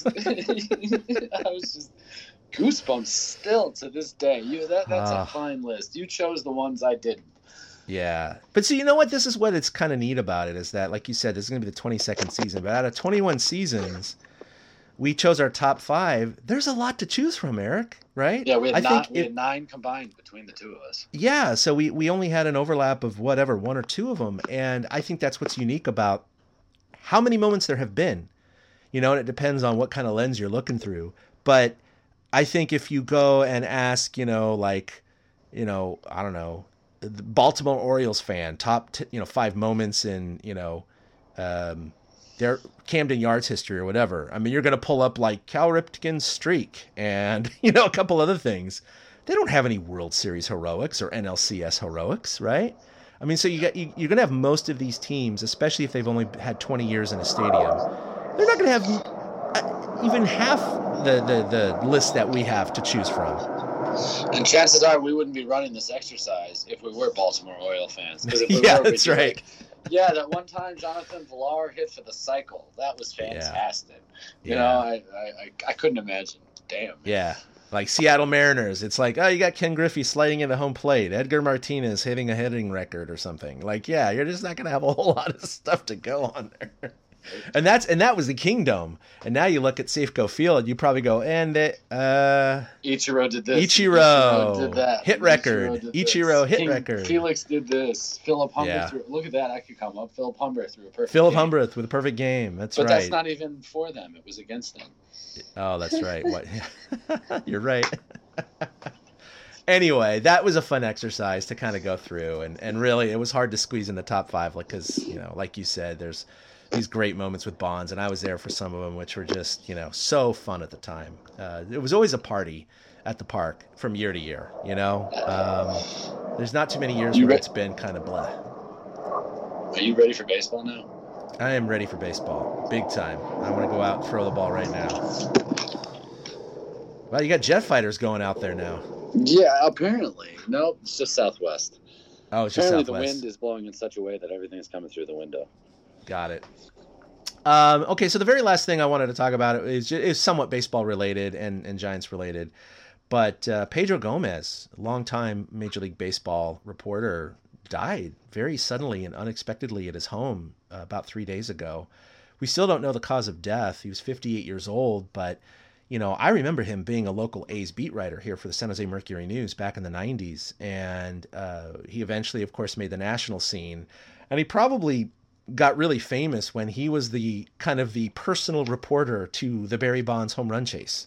Speaker 4: I was just goosebumps still to this day. That's a fine list. You chose the ones I didn't.
Speaker 3: Yeah. But see, you know what? This is what it's kind of neat about it, is that, like you said, this is going to be the 22nd season. But out of 21 seasons, we chose our top 5. There's a lot to choose from, Eric, right?
Speaker 4: Yeah, we had 9 combined between the two of us.
Speaker 3: Yeah, so we only had an overlap of whatever, 1 or 2 of them. And I think that's what's unique about how many moments there have been. You know, and it depends on what kind of lens you're looking through. But I think if you go and ask, I don't know, the Baltimore Orioles fan, top 5 moments in, their Camden Yards history or whatever. I mean, you're going to pull up like Cal Ripken's streak and, a couple other things. They don't have any World Series heroics or NLCS heroics, right? I mean, so you're going to have most of these teams, especially if they've only had 20 years in a stadium, they're not going to have even half the list that we have to choose from.
Speaker 4: And chances are we wouldn't be running this exercise if we were Baltimore Oriole fans.
Speaker 3: That's right.
Speaker 4: Like, yeah, that one time Jonathan Villar hit for the cycle. That was fantastic.
Speaker 3: Yeah.
Speaker 4: I couldn't imagine. Damn.
Speaker 3: Yeah. Like Seattle Mariners. It's like, oh, you got Ken Griffey sliding into home plate. Edgar Martinez hitting a hitting record or something. Like, yeah, you're just not going to have a whole lot of stuff to go on there. And that was the Kingdom. And now you look at Safeco Field, you probably go,
Speaker 4: Ichiro did this.
Speaker 3: Ichiro
Speaker 4: did that.
Speaker 3: Hit record. Ichiro hit record.
Speaker 4: Felix did this. Philip Humber threw. Look at that. I could come up. Philip Humber threw a perfect
Speaker 3: Philip
Speaker 4: game.
Speaker 3: Humber with a perfect game. That's right.
Speaker 4: But that's not even for them. It was against them.
Speaker 3: Oh, that's right. What? You're right. Anyway, that was a fun exercise to kind of go through. And really, it was hard to squeeze in the top 5 because, like you said, there's these great moments with Bonds, and I was there for some of them, which were just, so fun at the time. It was always a party at the park from year to year, There's not too many years where it's been kind of blah.
Speaker 4: Are you ready for baseball now?
Speaker 3: I am ready for baseball, big time. I want to go out and throw the ball right now. Well, you got jet fighters going out there now.
Speaker 4: Yeah, apparently. Nope, it's just Southwest.
Speaker 3: Oh, it's just
Speaker 4: Southwest.
Speaker 3: Southwest.
Speaker 4: The wind is blowing in such a way that everything's coming through the window.
Speaker 3: Got it. Okay, so the very last thing I wanted to talk about is somewhat baseball related and Giants related, but Pedro Gomez, longtime Major League Baseball reporter, died very suddenly and unexpectedly at his home about 3 days ago. We still don't know the cause of death. He was 58 years old, but I remember him being a local A's beat writer here for the San Jose Mercury News back in the 90s, and he eventually, of course, made the national scene, and he probably got really famous when he was the personal reporter to the Barry Bonds home run chase.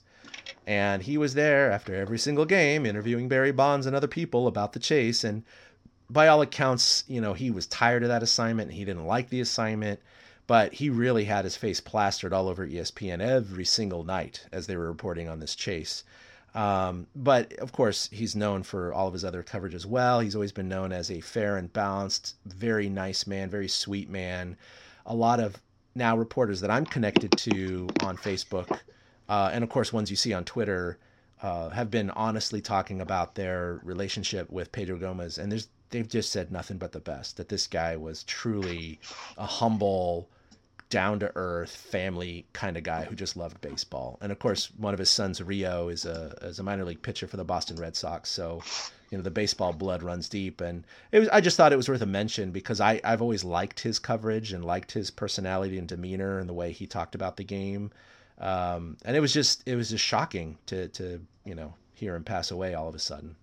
Speaker 3: And he was there after every single game interviewing Barry Bonds and other people about the chase. And by all accounts, he was tired of that assignment. He didn't like the assignment, but he really had his face plastered all over ESPN every single night as they were reporting on this chase. But of course, he's known for all of his other coverage as well. He's always been known as a fair and balanced, very nice man, very sweet man. A lot of now reporters that I'm connected to on Facebook, and of course ones you see on Twitter, have been honestly talking about their relationship with Pedro Gomez, and they've just said nothing but the best, that this guy was truly a humble, down-to-earth, family kind of guy who just loved baseball. And of course, one of his sons, Rio, is a minor league pitcher for the Boston Red Sox, so the baseball blood runs deep. And I just thought it was worth a mention because I've always liked his coverage and liked his personality and demeanor and the way he talked about the game. And it was just shocking to hear him pass away all of a sudden.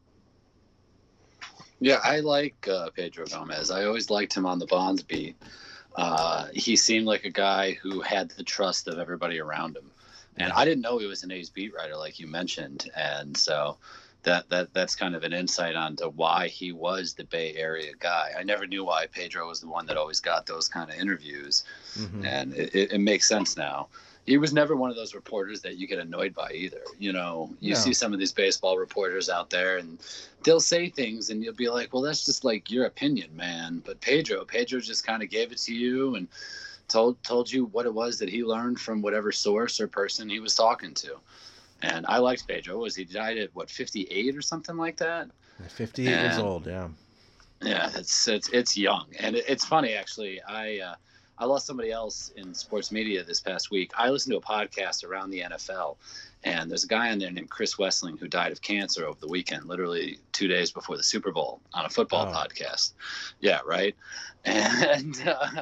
Speaker 4: Yeah, I like Pedro Gomez. I always liked him on the Bonds beat. He seemed like a guy who had the trust of everybody around him. And I didn't know he was an A's beat writer, like you mentioned. And so that's kind of an insight onto why he was the Bay Area guy. I never knew why Pedro was the one that always got those kind of interviews. Mm-hmm. And it makes sense now. He was never one of those reporters that you get annoyed by either. You see some of these baseball reporters out there and they'll say things and you'll be like, well, that's just like your opinion, man. But Pedro just kind of gave it to you and told you what it was that he learned from whatever source or person he was talking to. And I liked Pedro. He died at 58 or something like that?
Speaker 3: 58 years old, yeah.
Speaker 4: Yeah, it's young. And it's funny, actually. I lost somebody else in sports media this past week. I listened to a podcast around the NFL, and there's a guy on there named Chris Wessling who died of cancer over the weekend, literally 2 days before the Super Bowl, on a football podcast. Yeah, right? And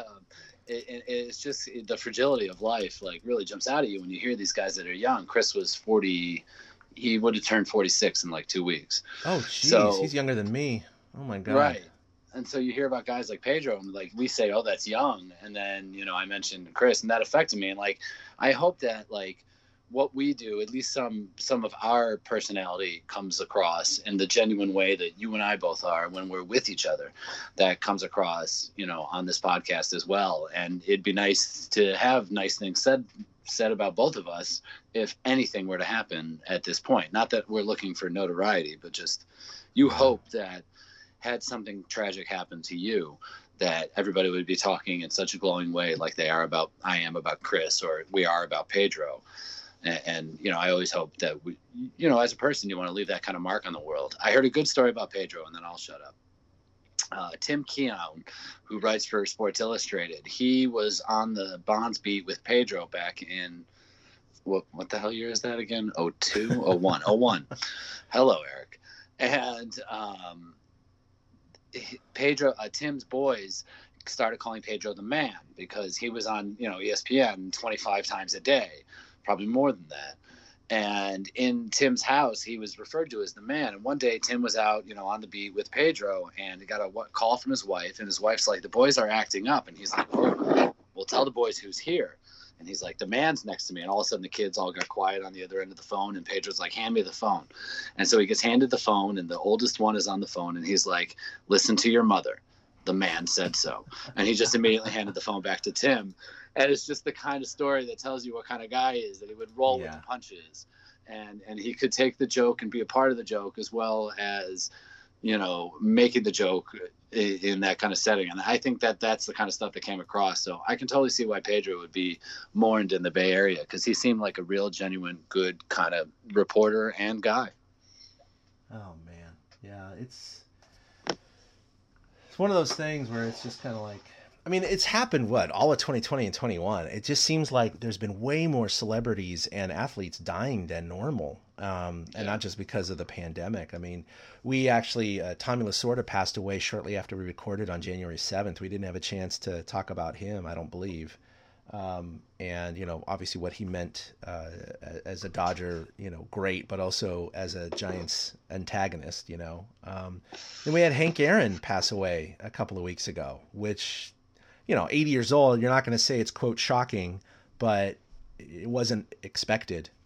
Speaker 4: it's just the fragility of life, like, really jumps out at you when you hear these guys that are young. Chris was 40. He would have turned 46 in like 2 weeks.
Speaker 3: Oh, jeez. He's younger than me. Oh, my God.
Speaker 4: Right. And so you hear about guys like Pedro, and like we say, oh, that's young. And then, I mentioned Chris, and that affected me. And like, I hope that like what we do, at least some of our personality comes across in the genuine way that you and I both are when we're with each other, that comes across, on this podcast as well. And it'd be nice to have nice things said about both of us if anything were to happen at this point. Not that we're looking for notoriety, but just you hope that had something tragic happen to you, that everybody would be talking in such a glowing way like I am about Chris, or we are about Pedro. And I always hope that we, as a person, you want to leave that kind of mark on the world. I heard a good story about Pedro, and then I'll shut up. Tim Keown, who writes for Sports Illustrated, he was on the Bonds beat with Pedro back in, what the hell year is that again? 02? 01. Hello, Eric. And, Pedro, Tim's boys started calling Pedro the man because he was on, ESPN 25 times a day, probably more than that. And in Tim's house, he was referred to as the man. And one day Tim was out, on the beat with Pedro, and he got a call from his wife, and his wife's like, the boys are acting up. And he's like, oh, well, tell the boys who's here. And he's like, the man's next to me. And all of a sudden the kids all got quiet on the other end of the phone. And Pedro's like, hand me the phone. And so he gets handed the phone, and the oldest one is on the phone. And he's like, listen to your mother. The man said so. And he just immediately handed the phone back to Tim. And it's just the kind of story that tells you what kind of guy he is, that he would roll with the punches. And he could take the joke and be a part of the joke, as well as, making the joke in that kind of setting. And I think that that's the kind of stuff that came across. So I can totally see why Pedro would be mourned in the Bay Area, because he seemed like a real, genuine, good kind of reporter and guy.
Speaker 3: Oh, man. Yeah, it's one of those things where it's just kind of like, I mean, it's happened, all of 2020 and 21. It just seems like there's been way more celebrities and athletes dying than normal. And not just because of the pandemic. I mean, we actually, Tommy Lasorda passed away shortly after we recorded on January 7th. We didn't have a chance to talk about him, I don't believe. And, obviously what he meant as a Dodger, great, but also as a Giants antagonist, Then we had Hank Aaron pass away a couple of weeks ago, which, 80 years old, you're not going to say it's, quote, shocking, but it wasn't expected.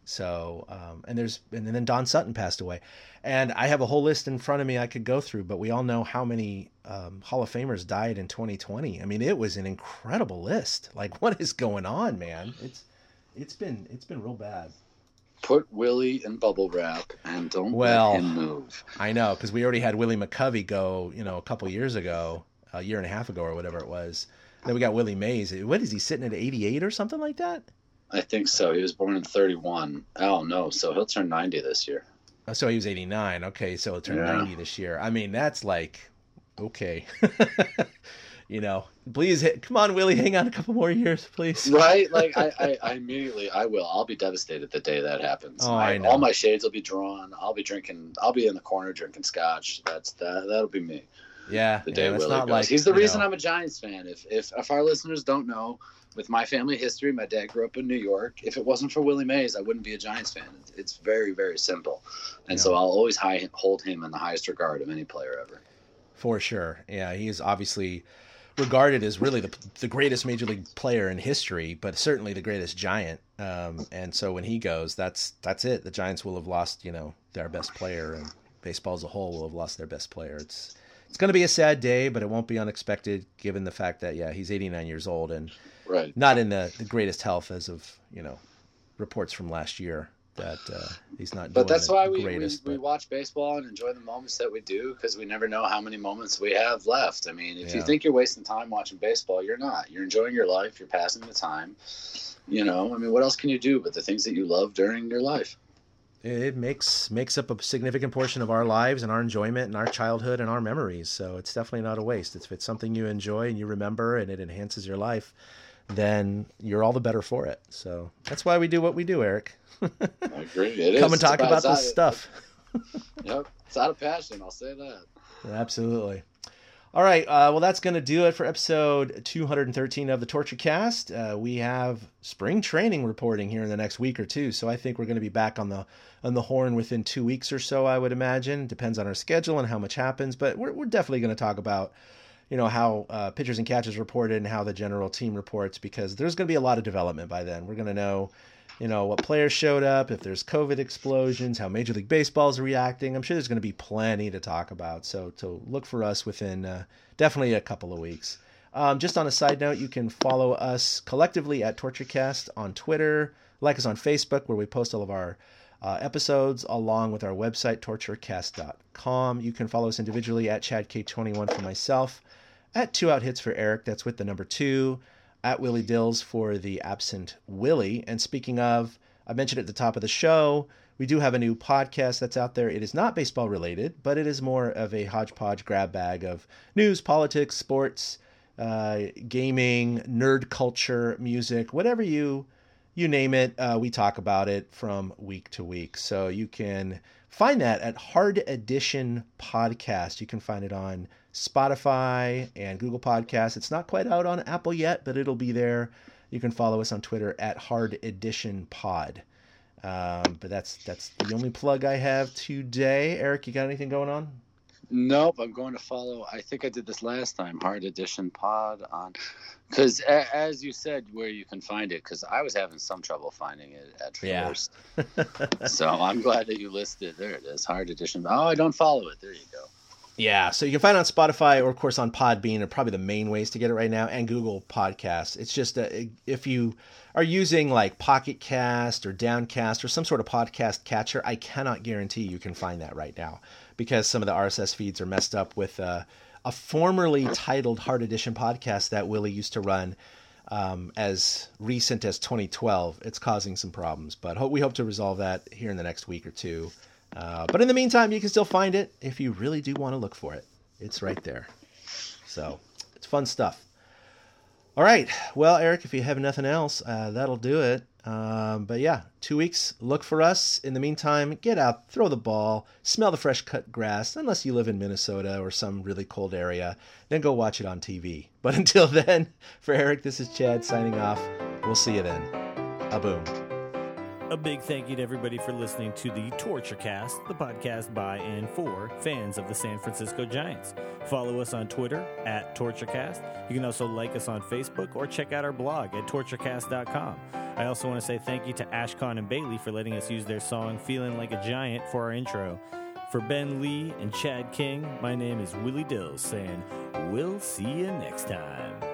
Speaker 3: So, and then Don Sutton passed away, and I have a whole list in front of me I could go through, but we all know how many Hall of Famers died in 2020. I mean, it was an incredible list. Like, what is going on, man? It's been real bad.
Speaker 4: Put Willie in bubble wrap and don't let him move.
Speaker 3: I know, because we already had Willie McCovey go, a couple years ago, a year and a half ago or whatever it was. Then we got Willie Mays. What is he, sitting at 88 or something like that?
Speaker 4: I think so. He was born in 31. Oh, no. So he'll turn 90 this year.
Speaker 3: Oh, so he was 89. Okay, so he'll turn 90 this year. I mean, that's like, okay. Please, come on, Willie, hang on a couple more years, please.
Speaker 4: Right? Like, I immediately, I will. I'll be devastated the day that happens.
Speaker 3: Oh, I know.
Speaker 4: All my shades will be drawn. I'll be in the corner drinking scotch. That'll be me.
Speaker 3: Yeah.
Speaker 4: The day Willie goes.
Speaker 3: Like,
Speaker 4: he's the reason I'm a Giants fan. If our listeners don't know, with my family history, my dad grew up in New York. If it wasn't for Willie Mays, I wouldn't be a Giants fan. It's very, very simple. And so I'll always hold him in the highest regard of any player ever.
Speaker 3: For sure. Yeah, he is obviously regarded as really the greatest Major League player in history, but certainly the greatest Giant. And so when he goes, that's it. The Giants will have lost, their best player, and baseball as a whole will have lost their best player. It's going to be a sad day, but it won't be unexpected given the fact that, he's 89 years old and not in the greatest health as of, reports from last year that he's not doing
Speaker 4: But that's why
Speaker 3: we
Speaker 4: watch baseball and enjoy the moments that we do, because we never know how many moments we have left. I mean, if you think you're wasting time watching baseball, you're not. You're enjoying your life. You're passing the time. I mean, what else can you do but the things that you love during your life?
Speaker 3: It makes up a significant portion of our lives and our enjoyment and our childhood and our memories. So it's definitely not a waste. If it's something you enjoy and you remember and it enhances your life, then you're all the better for it. So that's why we do what we do, Eric.
Speaker 4: I agree.
Speaker 3: Come and talk about this stuff.
Speaker 4: Yep. It's out of passion. I'll say that.
Speaker 3: Absolutely. All right. Well, that's going to do it for episode 213 of the Torture Cast. We have spring training reporting here in the next week or two. So I think we're going to be back on the horn within 2 weeks or so, I would imagine. Depends on our schedule and how much happens. But we're definitely going to talk about, how pitchers and catchers reported and how the general team reports, because there's going to be a lot of development by then. We're going to know, what players showed up, if there's COVID explosions, how Major League Baseball is reacting. I'm sure there's going to be plenty to talk about. So to look for us within definitely a couple of weeks. Just on a side note, you can follow us collectively at TortureCast on Twitter, like us on Facebook, where we post all of our episodes, along with our website, torturecast.com. You can follow us individually at ChadK21 for myself, at 2 Out Hits for Eric, that's with the number 2, at Willie Dills for the absent Willie. And speaking of, I mentioned at the top of the show, we do have a new podcast that's out there. It is not baseball related, but it is more of a hodgepodge grab bag of news, politics, sports, gaming, nerd culture, music, whatever you name it. We talk about it from week to week. So you can find that at Hard Edition Podcast. You can find it on Spotify and Google Podcasts. It's not quite out on Apple yet, but it'll be there. You can follow us on Twitter at Hard Edition Pod. But that's the only plug I have today. Eric, you got anything going on?
Speaker 4: Nope, I'm going to follow. I think I did this last time, Hard Edition Pod on, because as you said, where you can find it, because I was having some trouble finding it at first. So I'm glad that you listed. There it is, Hard Edition. Oh, I don't follow it. There you go.
Speaker 3: Yeah, so you can find it on Spotify or, of course, on Podbean are probably the main ways to get it right now, and Google Podcasts. It's just if you are using like Pocket Cast or Downcast or some sort of podcast catcher, I cannot guarantee you can find that right now, because some of the RSS feeds are messed up with a formerly titled Hard Edition podcast that Willie used to run as recent as 2012. It's causing some problems, but we hope to resolve that here in the next week or two. But in the meantime, you can still find it if you really do want to look for it. It's right there. So it's fun stuff. All right. Well, Eric, if you have nothing else, that'll do it. But yeah, 2 weeks. Look for us. In the meantime, get out, throw the ball, smell the fresh cut grass, unless you live in Minnesota or some really cold area. Then go watch it on TV. But until then, for Eric, this is Chad signing off. We'll see you then. A boom.
Speaker 9: A big thank you to everybody for listening to the TortureCast, the podcast by and for fans of the San Francisco Giants. Follow us on Twitter at TortureCast. You can also like us on Facebook or check out our blog at torturecast.com. I also want to say thank you to Ashcon and Bailey for letting us use their song Feeling Like a Giant for our intro. For Ben Lee and Chad King, my name is Willie Dills saying, we'll see you next time.